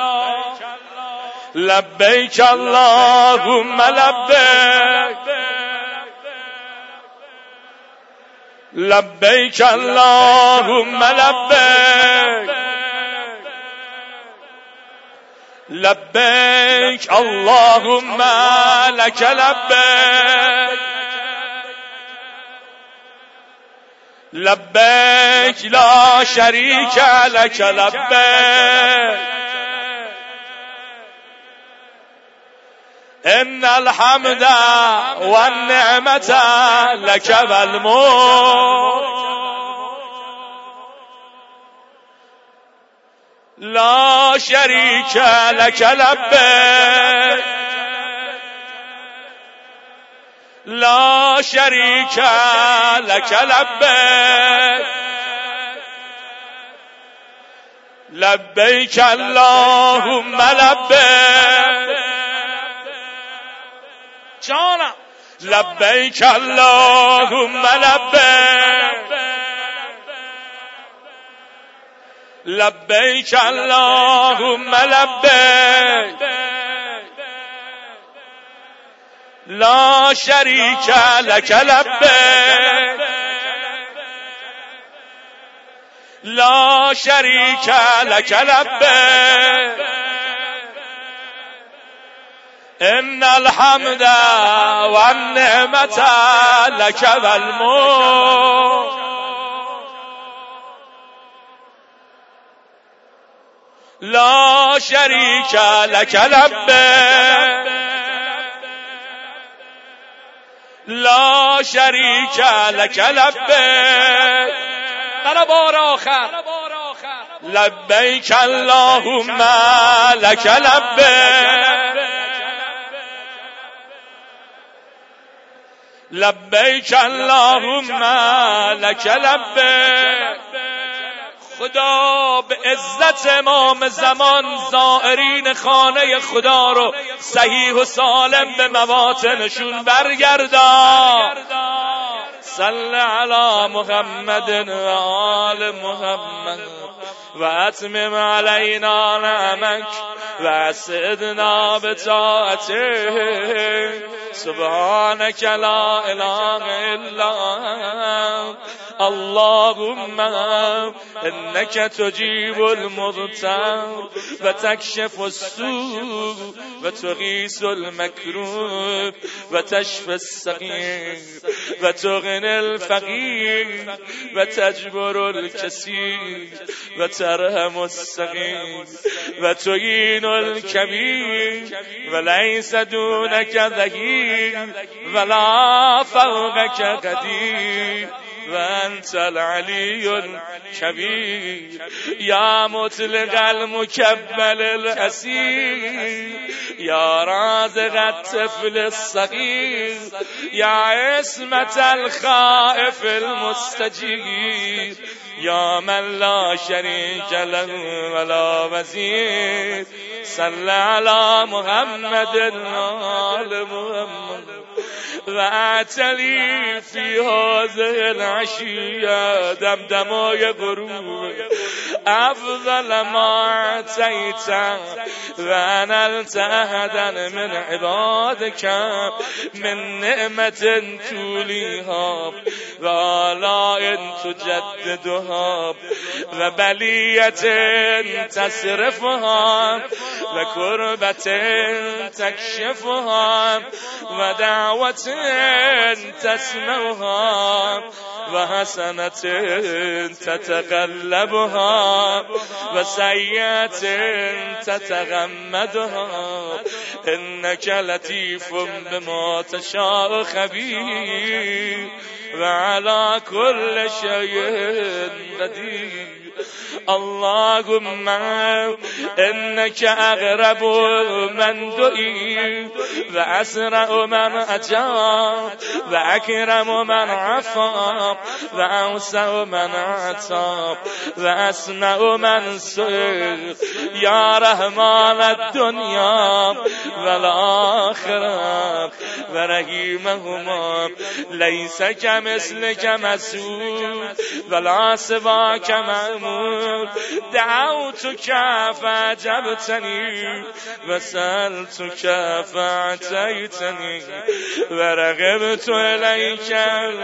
B: لبیک اللهم لبیک لبیک اللهم لبیک لبیک اللهم لک لبیک لبیک لا شریک لک لبیک ان الحمد والنعمت لك والملك لا شريك لك لبيك لا شريك لك لبيك لبيك اللهم لبيك جانا لبيك اللهم لبيك لبيك اللهم لبيك لا شريك لك لبيك لا شريك لك لبيك ان الحمد والنعمة لك والملك لا شريك لك لبيك لا شريك لك لبيك برای بار آخر لبیک اللهم لك لبیک لبیک اللهم لك لبیک. خدا به عزت امام زمان زائرین خانه خدا رو صحیح و سالم به مواطنشون برگردان. صل علی محمد و آل محمد و اتمم علینا نعمک و اسعدنا بطاعتک سبحانک لا اله الا انت اللهم انك تجيب المضطر وتكشف السوء وتغيث المكروب وتشفي السقيم وتغني الفقير وتجبر الكسير وترحم الصغير وتعين الكبير وليس دونك ظهير ولا فوقك قدير وانت العلي الكبير يا مطلق المكبل الأسير يا رازق الطفل الصغير يا عصمة الخائف المستجير يا من لا شريك له ولا وزير صل على محمد وآل محمد واعتلی فی هذه العشیه دمدمای غروب افضل ما اعطیت و نلت احدا من عبادك من نعمة تولیها و آلاء تجددها و بلیت تصرفها و کربت تکشفها و دعوت تسمعها و حسنة تتقلبها و سیئة تتغمدها انك لطيف بما تشاء خبير و على كل شيء قدير. اللهم انك اقرب من دعي و اسرع من اجاب و اکرم من عفا و اوسع من عطا و اسمع من سئل یا رحمان الدنیا و الاخره و رحیمهما لیس کمثلک مسئول ولا سواک معمول دعوتك فاجبتني وسألتك فاعطيتني ورغبت إليك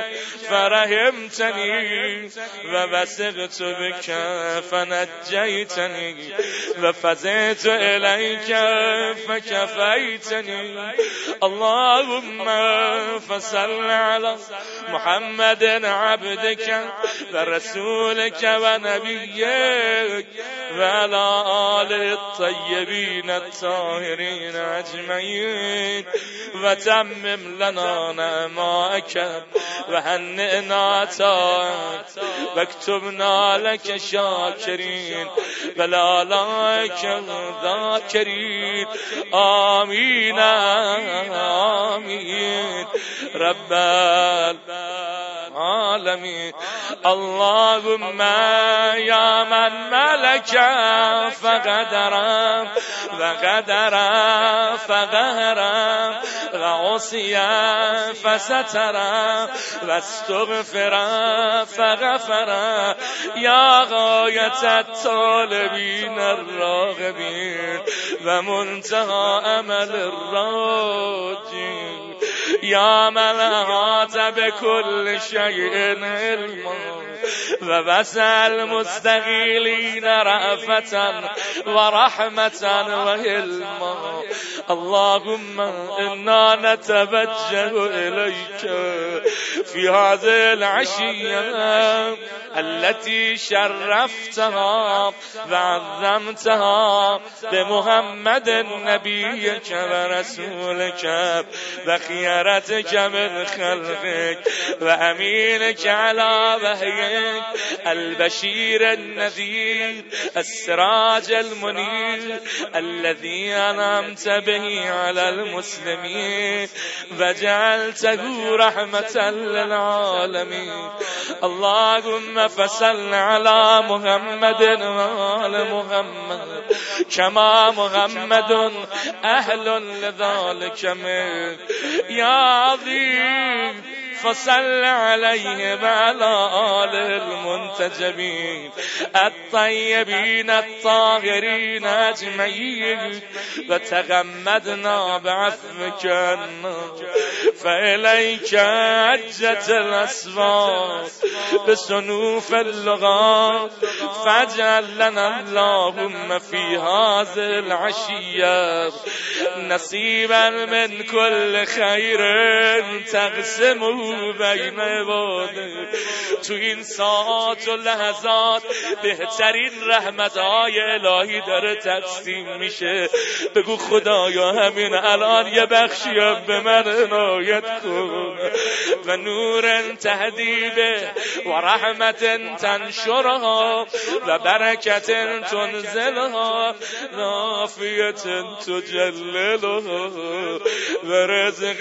B: فرحمتني ووثقت بك فنجيتني وفزعت إليك فكفيتني. اللهم فصل على محمد عبدك ورسولك ونبيك وعلى آله الطيبين الطاهرين أجمعين وتمم لنا نعمائك وهنئنا طاعتك واكتبنا لك شاكرين ولا لك ذاكرين آمين آمين رب العالمين. اللهم يا من ملك فقدر وقدر فقهر وعصي فستر واستغفر فغفر يا غاية الطالبين الراغبين ومنتهى أمل الراجين يا من أحاط بكل شيء علما ووسع المستغيلين رأفة ورحمة وهلما. اللهم انا نتوجه اليك في هذه العشية التي شرفتها وعظمتها بمحمد نبيك ورسولك وخيرتك من خلقك وأمينك على وحيك البشير النذير السراج المنير الذي أنعمت به على المسلمين وجعلته رحمة للعالمين. اللهم فصل على محمد وآل محمد كما محمد أهل لذلك منك يا عظيم. فصل عليه وعلى آله المنتجبين الطيبين الطاهرين أجمعين وتغمدنا بعفوك فإليك عجت الأسباب بصنوف اللغات فاجعل لنا اللهم في هذه العشية نصيبا من كل خير تقسمه بین عباده. تو این ساعات و لحظات بهترین رحمتهای الهی داره تقسیم میشه. بگو خدایا همین الان یه بخشی به من عنایت کن و نور تهدی به و رحمت تنشرها و برکت تنزلها و عافیت تجللها و رزق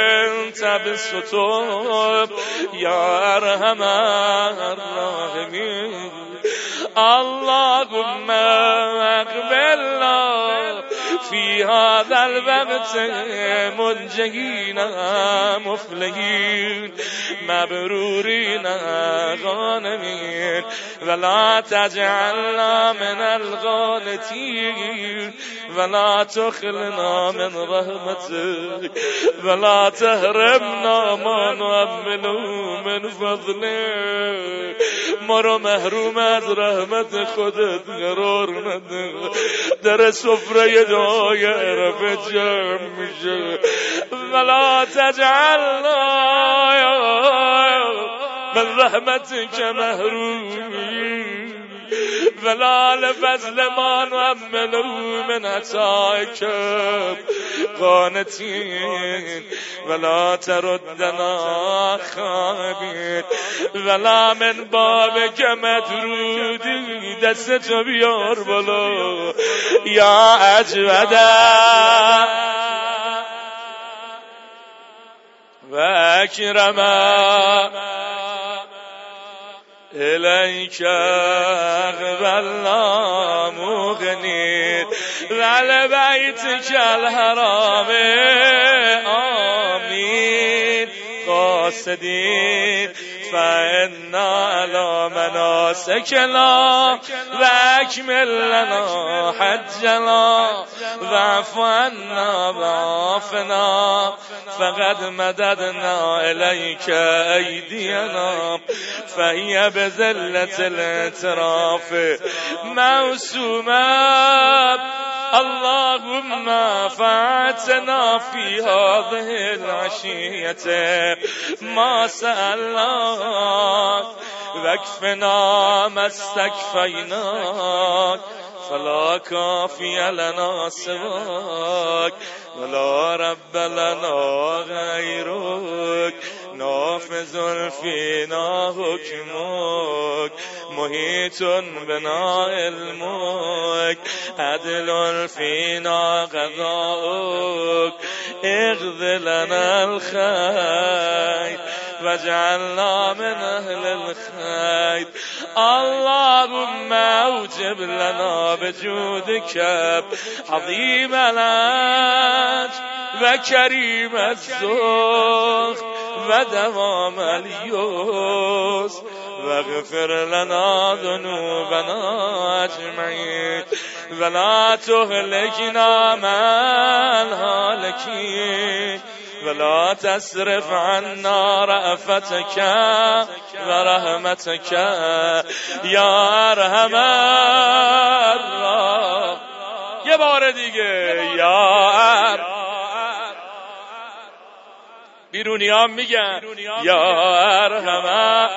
B: تبسطها یا ارحم الراحمین. اللهم اقبلنا في هذا الوقت منجحين مفلحين مبرورين غانمين ولا تجعلنا من القانتين ولا تخلنا من رحمتك ولا تحرمنا ما نؤمل من فضلك. ما رو محروم از رحمت خودت قرار نده. در سفره دعای عرب جمع میشه. ولا تجعلنا من رحمتك محرومين ولا لفضل ما نؤمل من عطائك قانتين ولا تردنا خائبين ولا من بابك مدرودي. دستو بیار بالا یا اجودا و اکرما إليك أقبلنا مغنين وعلى بيتك الحرام آمين قاصدين فإنا على مناسكنا وأكمل لنا حجنا واعف عنا وعافنا فقد مددنا إليك أيدينا فهي بذلة الاعتراف موسومة. اللهم فاعتنا في هذه العشية ما سألناك واكفنا ما استكفيناك فلا كافي لنا سواك ولا رب لنا غيرك نافذ فينا حكمك محيط بنا علمك عدل فينا قضاؤك اغذ لنا الخير واجعلنا من أهل الخير. اللهم اوجب لنا بجودك عظيم الأجر وكريم الذوق ودوام اليسر واغفر لنا ذنوبنا أجمعين ولا تهلكنا مع الهالكين ولا تصرف عنا رأفتك ورحمتك يا أرحم الراحمين. یه بار دیگه یا بیرونی ها میگن یا ارحمه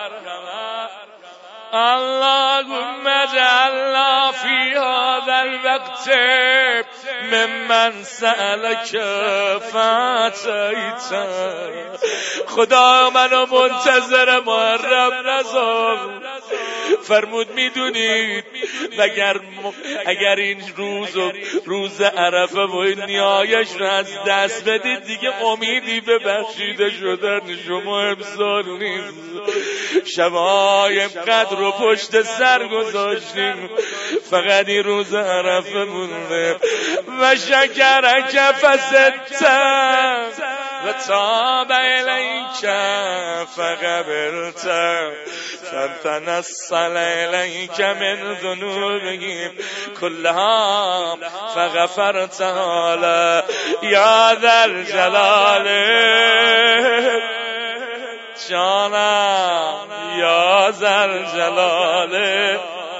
B: اللهم اجعلنا فی هذا الوقت ممن سألك فأعطیت. خدا منو منتظر محرم نذار. فرمود میدونید اگر اگر این روز و روز عرفه و این نیایش رو از دست بدید دیگه امیدی به بخشیده شدن شما امسال نیست. شبای قدر رو پشت سر گذاشتیم، فقط این روز عرفه مونده. و شکرک فزدتم و تاب الیک فقبلتم فانتنصل الیک من ذنوبهم كلها فغفرتها له یا ذا الجلال. جانا یا ذا الجلال.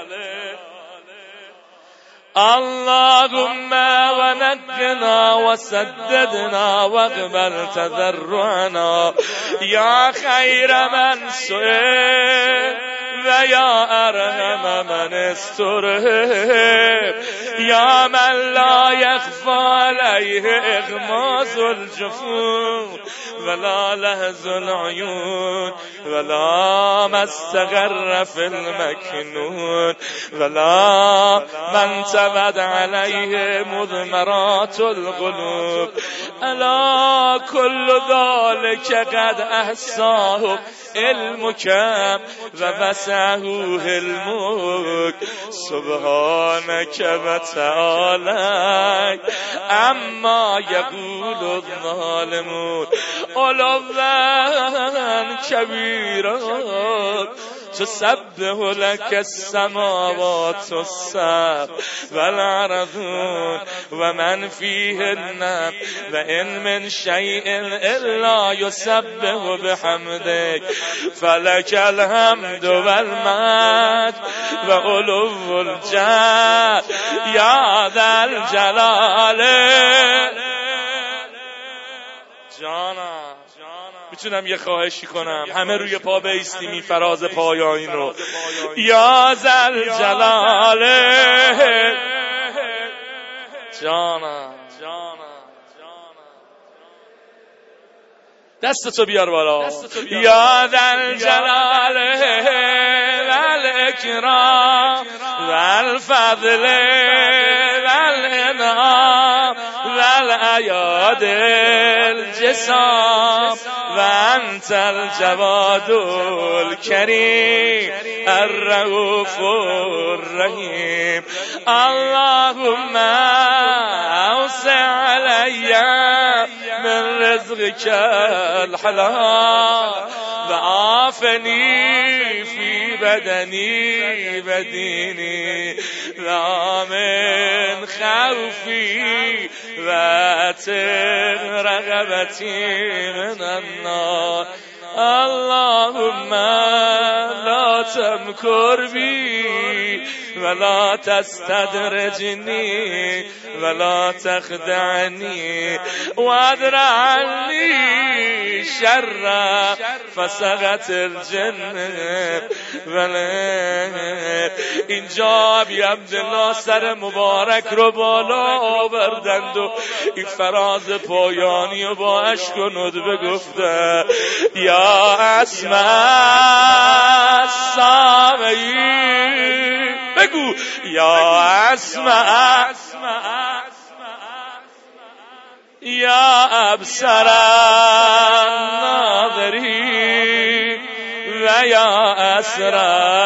B: اللهم ونقنا وسددنا واقبل تضرعنا یا خیر من سئل و یا ارحم من استرهب یا من لا یخفی علیه اغماض الجفون ولا لهز العیون ولا ما استقر فی المکنون ولا من تبد علیه مضمرات القلوب. الا کل ذلک قد احصاه علمک و وسعه علمک سبحانک و تعالی اما یقول الظالمون علوا کبیرا تسبح لك السماوات السبع والارضون و من فیهن و ان من شیء الا یسبح بحمدک فلک الحمد والمجد و علو الجد یا ذا الجلال. جانا میتونم یه خواهشی کنم؟ همه روی پا بایستیم این فراز پایانی رو. یا ذا الجلال. جانا دستتو بیار بالا. یا ذا الجلال والاکرام والفضل والانعام والایاد الجسام و انت الجواد الکریم الرؤوف الرحیم. اللهم اوسع علی من رزقك الحلال و عافنی فی بدنی و دینی و من خوفی و اتق رغبتی من النار. اللهم لا تمكر بي ولا تستدرجني ولا تخدعني وادرعني شر فسقت الجن. اینجا ابی عبدالله سر مبارک رو بالا آوردند و این فراز پایانی و با اشک و ندبه گفته یا اسمع السامعین. بگو یا اسمع یا ابصر الناظرین و یا اسر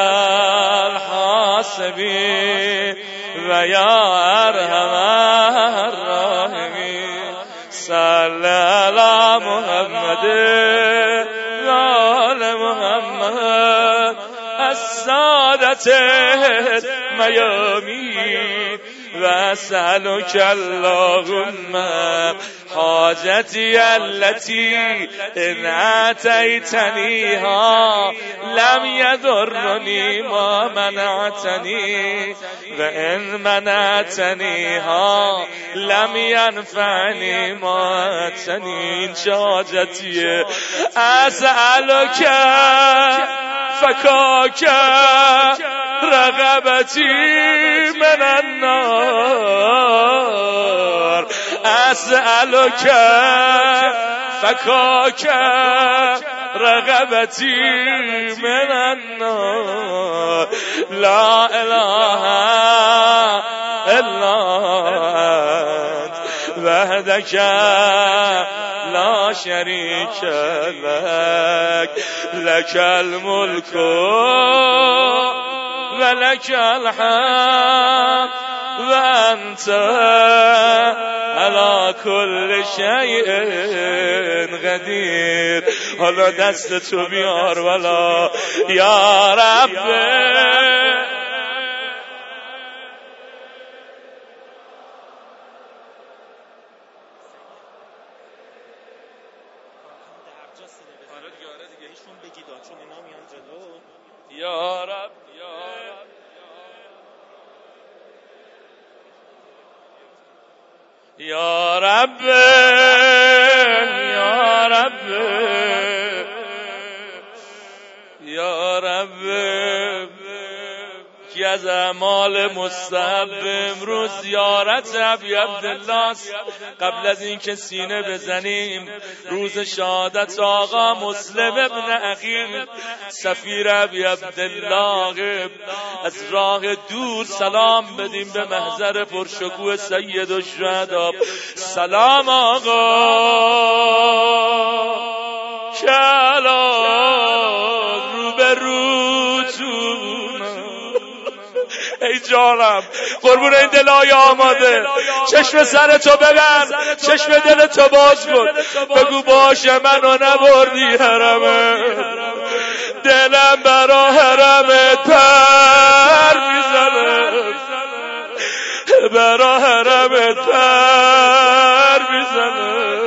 B: الحاسبین و یا ارحم الراحمین. صلی علی محمد و آل محمد السادة المیامین و اسألک اللهم حاجتی التي ان اتیتنیها لم یضرنی ما منعتنی و ان منعتنیها لم ینفعنی ما اتنی. این چه حاجتیه؟ اسألک فکاک رغبتی من النار، اسألک فکاک رغبتی من النار، لا اله الا انت وحدک لا شریک لک، لک الملک و لک الحمد و انت علی کل شیء قدیر. حالا دست تو بیار والا یا رب. یا رب یا رب یا رب یا رب. کی از اعمال مستحب امروز زیارت ابی عبدالله. قبل از این که سینه بزنیم روز شهادت آقا مسلم ابن عقیل سفیر ابی عبدالله از راه دور سلام بدیم به محضر پرشکوه سید الشهدا. سلام آقا کلام رو به روتون. ای جانم قربون این دلای آماده، چشم سر تو ببند، چشم دل تو باز کن، بگو باشه منو نبردی حرمه، دلم برا حرمت پر میزنه، برا حرمت پر میزنه،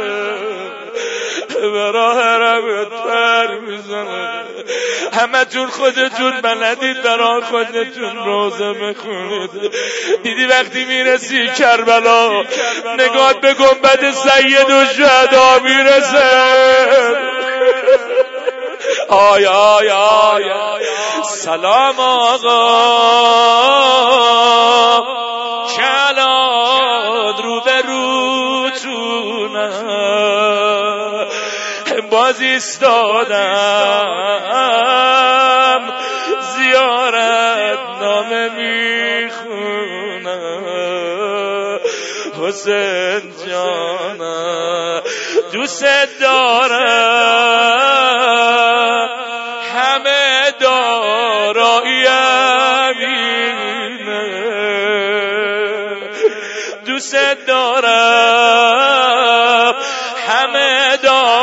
B: برا حرمت پر میزنه. همه تون خودتون بلدید برای خودتون روزه بخونید. دیدی وقتی میرسی کربلا نگات به گنبد سید الشهدا میرسه. آی آی آی سلام آقا کلاد رو به روتونم باز ایستادم زیارت نامه میخونم. حسین جانم دوست دارم همه داراییم اینه، دوست دارم همه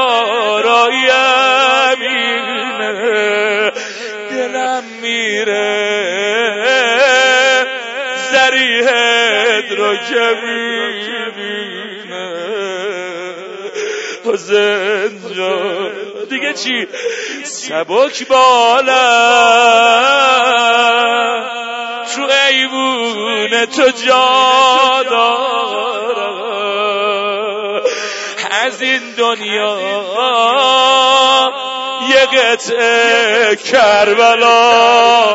B: داراییم اینه، دلم میره زریحت رو که میبینه. حسین جان دیگه چی؟ سبک بالا تو ایوون تو جا دارم، از این دنیا یه قطعه کربلا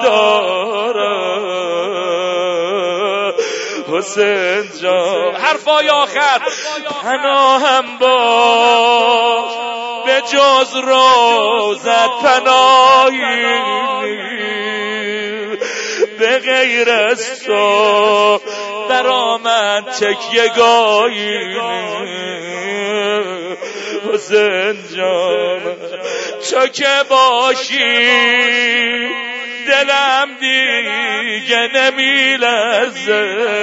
B: دارم. حسین جان حرفای آخر پناهم باش به جز روزت پناهی به غیر از تو برا من تکیه‌گاهی. حسین جان تو که باشی دلم دیگه نمیلرزه،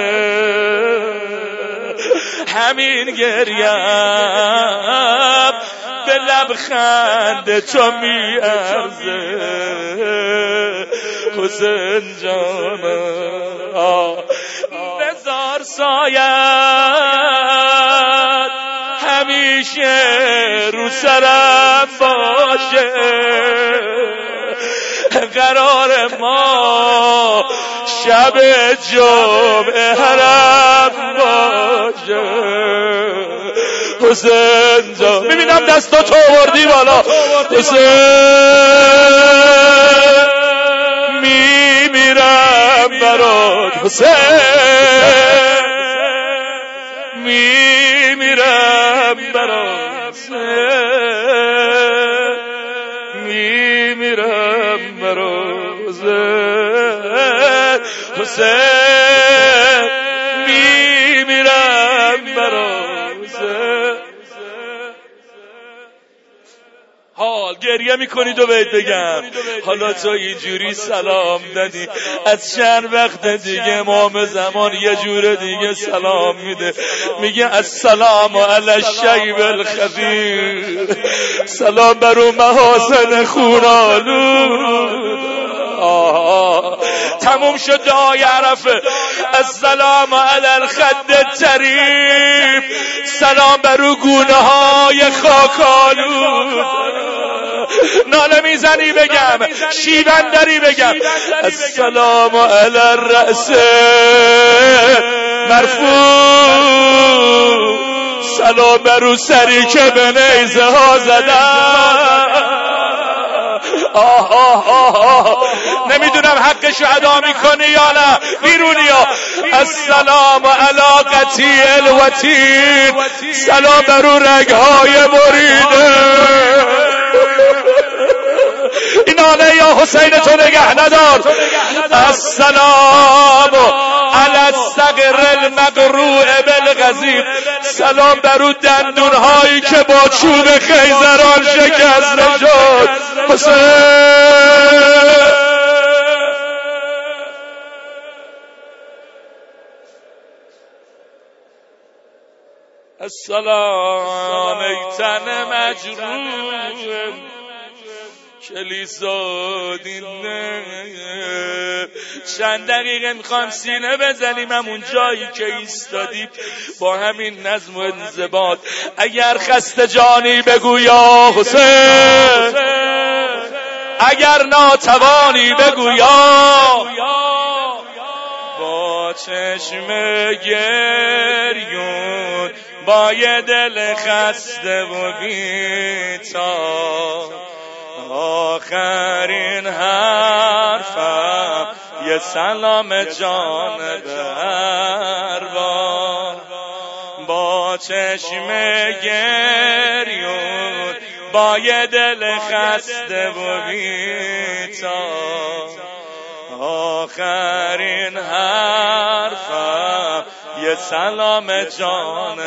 B: همین گریم به لبخند تو میارزه. حسین جانم بذار سایت رو سرم باشه، قرار ما شب جمعه حرم باشه. حسین جان میبینم دستاتو آوردی بالا، حسین میمیرم برات، حسین میمیرم برات، میمیرم برات، حسین میمیرم برات. حال گریه میکنید و بهت بگم حالا تو اینجوری سلام دادی، از چند وقت دیگه امام زمان یه جور دیگه سلام میده، میگه السلام علی الشیب الخبیر، سلام بر اون محاسن خونالود. آه تموم شد دعای عرفه. السلام علی الخد الطریف، سلام بر اون گونه های خاکالود. ناله میزنی بگم، شیوندری بگم السلام علی الرأس مرفوع، سلام بر اون سری که به نیزه ها زدن. آه آه آه آه نمیدونم حقشو ادا میکنی یا نه بیرونی ها. السلام علی قطیع الوتین، سلام بر اون رگهای بریده. این آله یا حسین تو نگه ندار. السلام علی الصقر المقروع بالغزیر، سلام بر اون دندونهایی که با چوب خیزران شکست نشد. حسین السلام ای تن مجروح کلیسا دینه. چند دقیقه میخوام سینه بزنیم همون جایی که ایستادیم با همین نظم و انضباط. اگر خسته جانی بگو یا حسین، اگر ناتوانی بگو یا. با چشم گریون با یه دل خسته و بی‌تاب، آخرین حرفم یه سلام جان بربار. با چشم گریون با یه دل خسته و بی‌تاب، آخرین حرفم یه سلام جان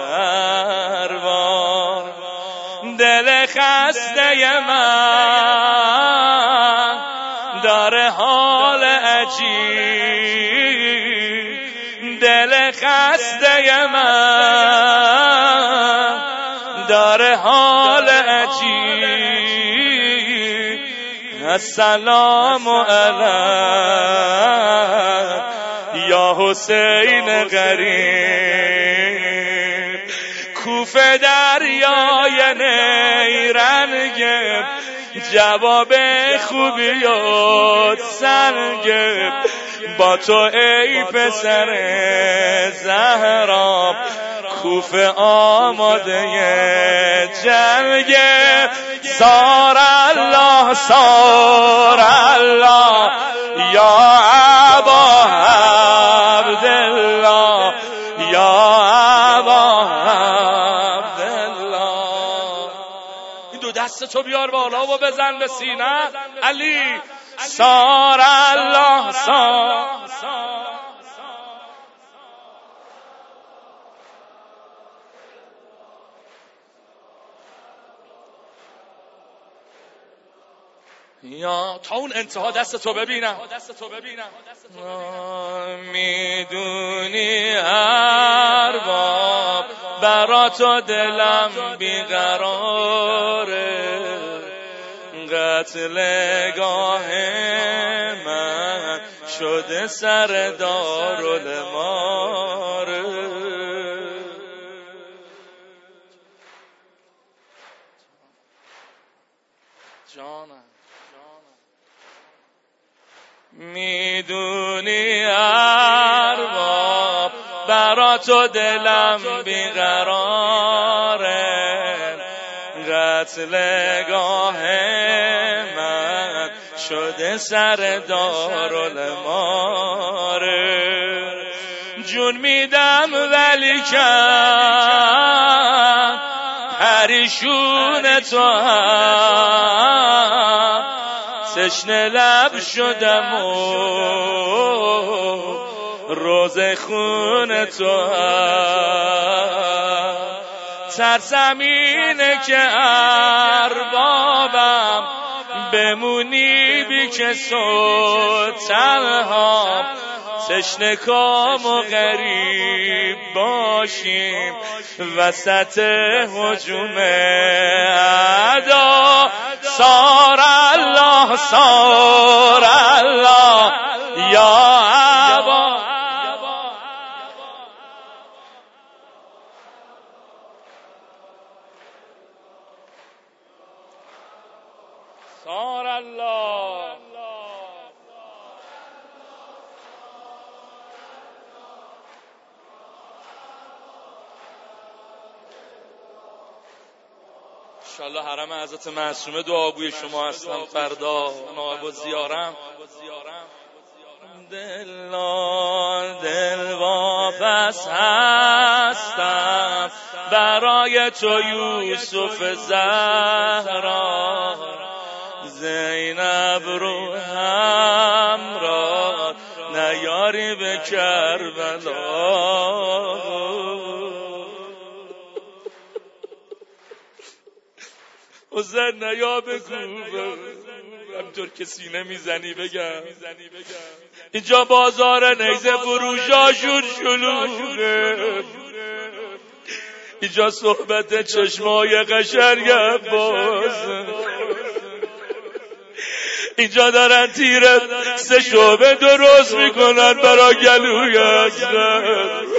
B: بربار. دل خسته من داره حال عجیب، دل خسته من داره حال عجیب. السلام علیک یا حسین غریب، کوفه دریای نیرنگ، جواب خوبیات سنگ. با تو ای پسر زهرا، کوفه آماده جنگ. سار الله سار الله یا ابا عبدالله، یا ابا عبدالله. این دو دست تو بیار بالا و بزن به سینه. علی سار الله سار. یا تا اون انتها دست تو ببینم. میدونی ارباب برا تو دلم بیقراره، قتلگاه من شده سر دارالماره. جانم میدونی ارباب برا تو دلم بیقراره، قتلگاه من شده سر دارالماره. جون میدم ولی کم پریشون تو هم، تشنه لب شدم و روز خون تو هم. ترسم اینه که اربابم بمونی بی کس و تنها، تشنه کام و غریب باشیم وسط هجوم اعدا. سار الله سار الله یا ابا. سار الله انشالله حرم حضرت معصومه دعاگوی شما هستم. فردا نایب زیارم. دل دل واپس هستم برای تو یوسف زهرا، زینب رو همراه نیاری به کربلا. حسین نیا بگو همطور که سینه میزنی بگم اینجا بازار نیزه فروشاشون شلوغه، اینجا صحبت چشمای قشنگ بازه، اینجا دارن تیر سه شعبه درست میکنن برا گلوی اصغر.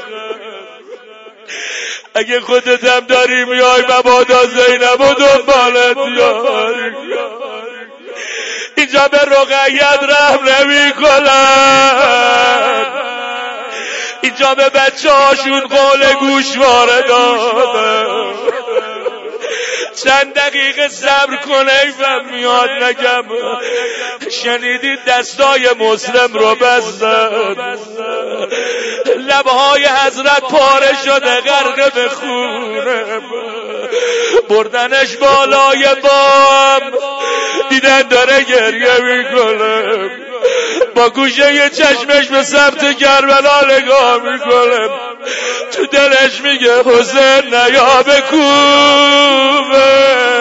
B: اگه خودت هم داری میای مبادا زینب و دنبالت بیاری. اینجا به رقیت رحم نمی کنن، اینجا به بچه هاشون قول گوشواره دادن. چند دقیقه صبر کن ایفم میاد نگم. شنیدید دستای مسلم رو بستن، لبهای حضرت پاره شده غرق به خونه، بردنش بالای بام، دیدن داره گریه میکنه، با گوشه یه چشمش به سمت کربلا نگاه میکنه، تو دلش میگه حسین نیا به کوفه،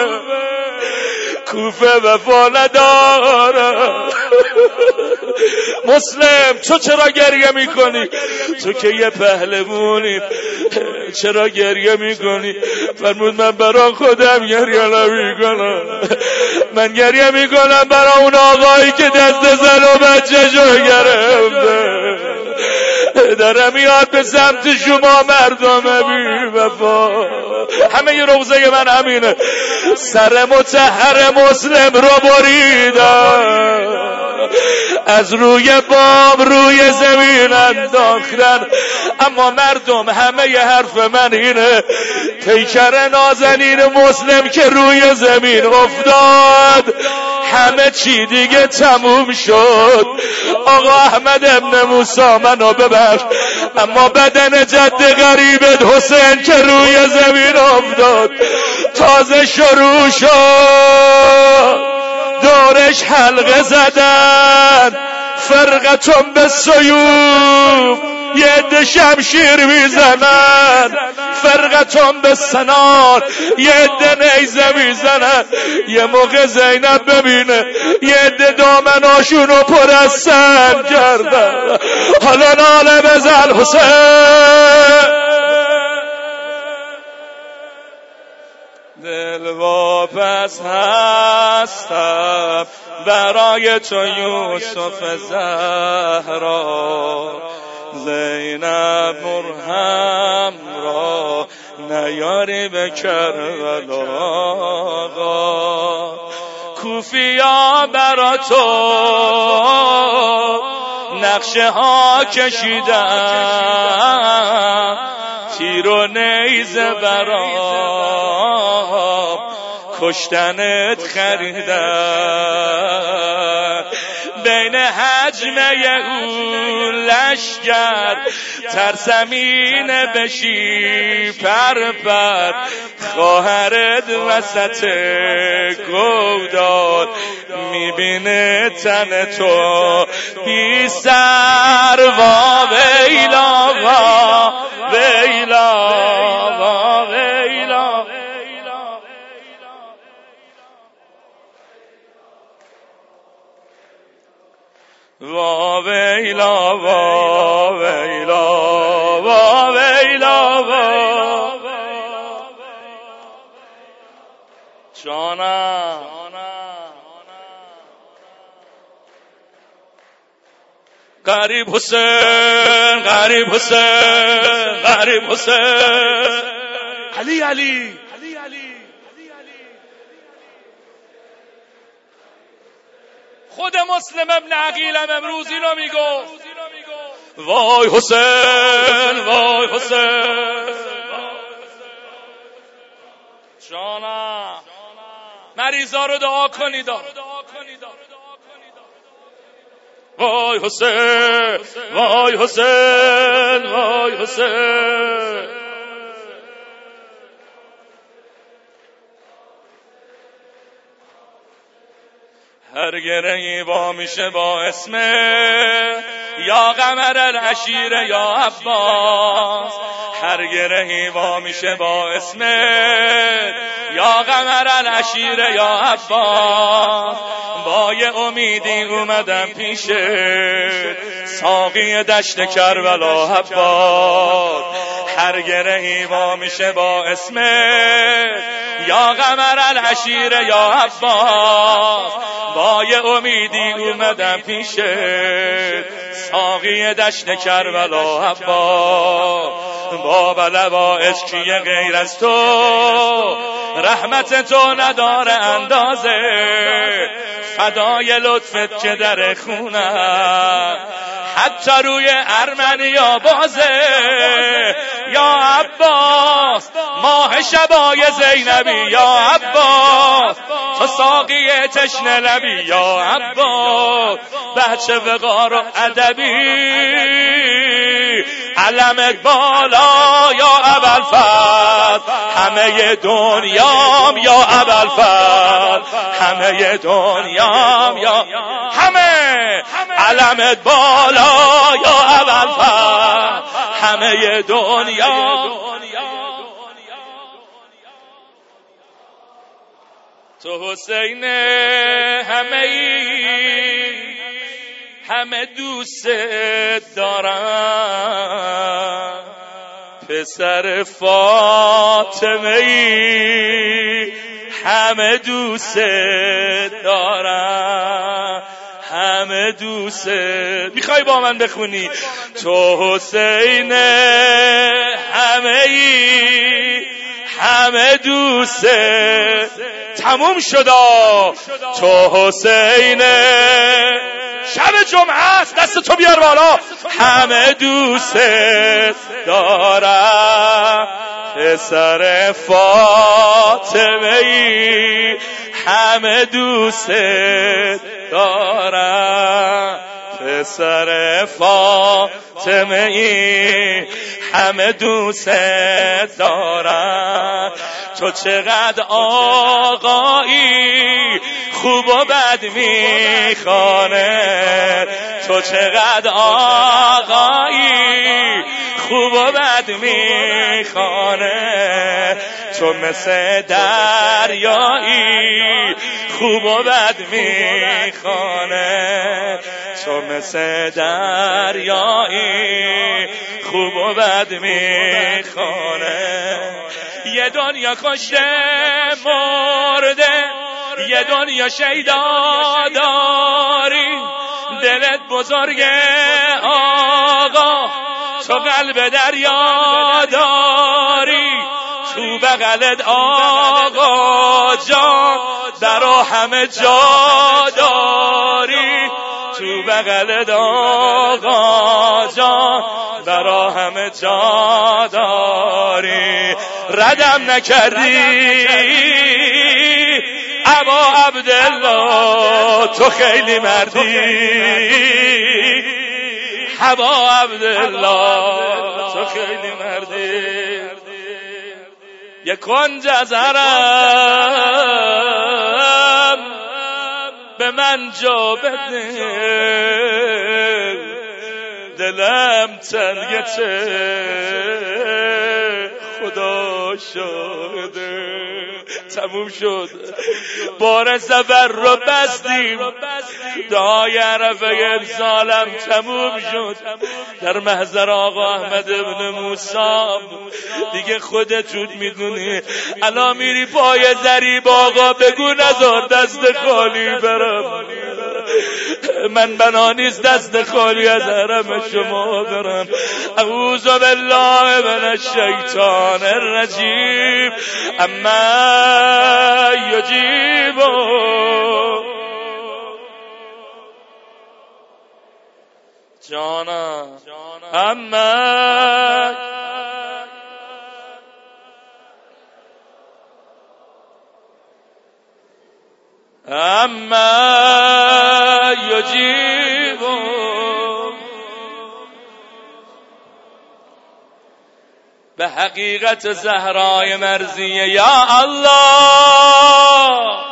B: کوفه وفا نداره. مسلم تو چرا گریه میکنی؟ تو که یه پهلوانی چرا گریه میکنی؟ فرمود من برای خودم گریه نمیکنم، من گریه میکنم برای اون آقایی که دست زن و بچه جو گرفته، داره میاد به سمت شما مردم بی وفا. همه ی روزه من همینه، سر مطهر مسلم رو بریدن، از روی بام روی زمین انداختن، اما مردم همه ی حرف من اینه، پیکر نازنین مسلم که روی زمین افتاد همه چی دیگه تموم شد. آقا احمد ابن موسی منو ببخش، اما بدن جد غریبت حسین که روی زمین افتاد تازه شروع شد، دورش حلقه زدن، فرقتون به سیوف، یه عده شمشیر میزنن، فرقتون به سنان، یه عده نیزه میزنن. یه موقع زینب ببینه یه عده دامناشونو پر از سنگ کردن، حالا ناله بزن حسین. دل واپس هستم برای تو یوسف زهرا، زینب مرهم را نیاری به کربلا. کوفیا برا تو نقشه ها کشیدم، تیر و نیزه برام کشتنت خریدم. بین حجمه اون لشگر ترسمین بشی پر پر، خواهرت وسط گودال میبینه تن تو بی سر. وا ویلا وا ویلا وا ویلا وا ویلا وا ویلا وا ویلا وا جانم. غریب حسین غریب حسین غریب حسین علی علی خود مسلم ابن عقیلم امروز اینو میگو. وای حسین وای حسین جانم. مریضا رو دعا کنید. وای حسین وای حسین وای حسین. هر گرهی با میشه با اسم یا قمر العشیر یا عباس. هر گرهی با میشه با اسم یا قمر العشیر یا عباس. با یه امیدی اومدم پیشه ساقی دشت کربلا عباس. هر گرهی با میشه با اسم یا قمر العشیر یا عباس. با یه امیدی اومدم پیشه ساقی دشت کربلا عباس. با بلوائج کیه غیر از تو، رحمت تو نداره اندازه. فدای لطفت که در خونم حتی روی ارمنیا بازه. یا عباس ماه شبای زینبی، یا عباس تو ساقی تشنه لبی، یا عباس بچه وقار و ادبی. علمت بالا یا ابوالفضل، همه دنیام یا ابوالفضل، همه دنیام یا همه. علمت بالا یا ابوالفضل، همه دنیا. تو حسین همه ای همه دوست دارن، پسر فاطمه ای همه دوست دارن، همه دوست. میخوای با من بخونی؟ تو حسین همه ای همه دوست. تموم شدا. تو حسین شب جمعه است، دست تو بیار بالا. همه دوست دارم، پسر فاطمه ای همه دوست دارم، پسر فاطمه ای همه دوست دارم. تو چقدر آقایی خوب و بد میخوانه، تو چقدر آقایی خوب و بد میخوانه. تو مثل دریایی خوب و بد میخوانه، تو مثل دریایی خوب و بد میخوانه. یه دنیا کشته مرده، یه دنیا شیدا داری. دلت بزرگه آقا، تو قلب دریا داری. تو تو بغلت آقا جان درا همه جا داری، تو بغلت آقا جان درا همه جا داری. ردم نکردی ابا عبدالله تو خیلی مردی، ابا عبدالله تو خیلی مردی. یه کنج از حرم به من جا بده، دلم تنگه خدا شاهده. تموم شد، بار سفر رو بستیم، دعای عرفه امسالم تموم شد. در محضر آقا احمد ابن موسی دیگه خودتون میدونی، الان میری پای ضریب آقا بگو نذار دست خالی برم، من بنا نیست دست خالی از حرم شما برم. اعوذ بالله من الشیطان الرجیم. اما یجیب جانا اما اما یجیب به حقیقت زهرای مرضیه. یا الله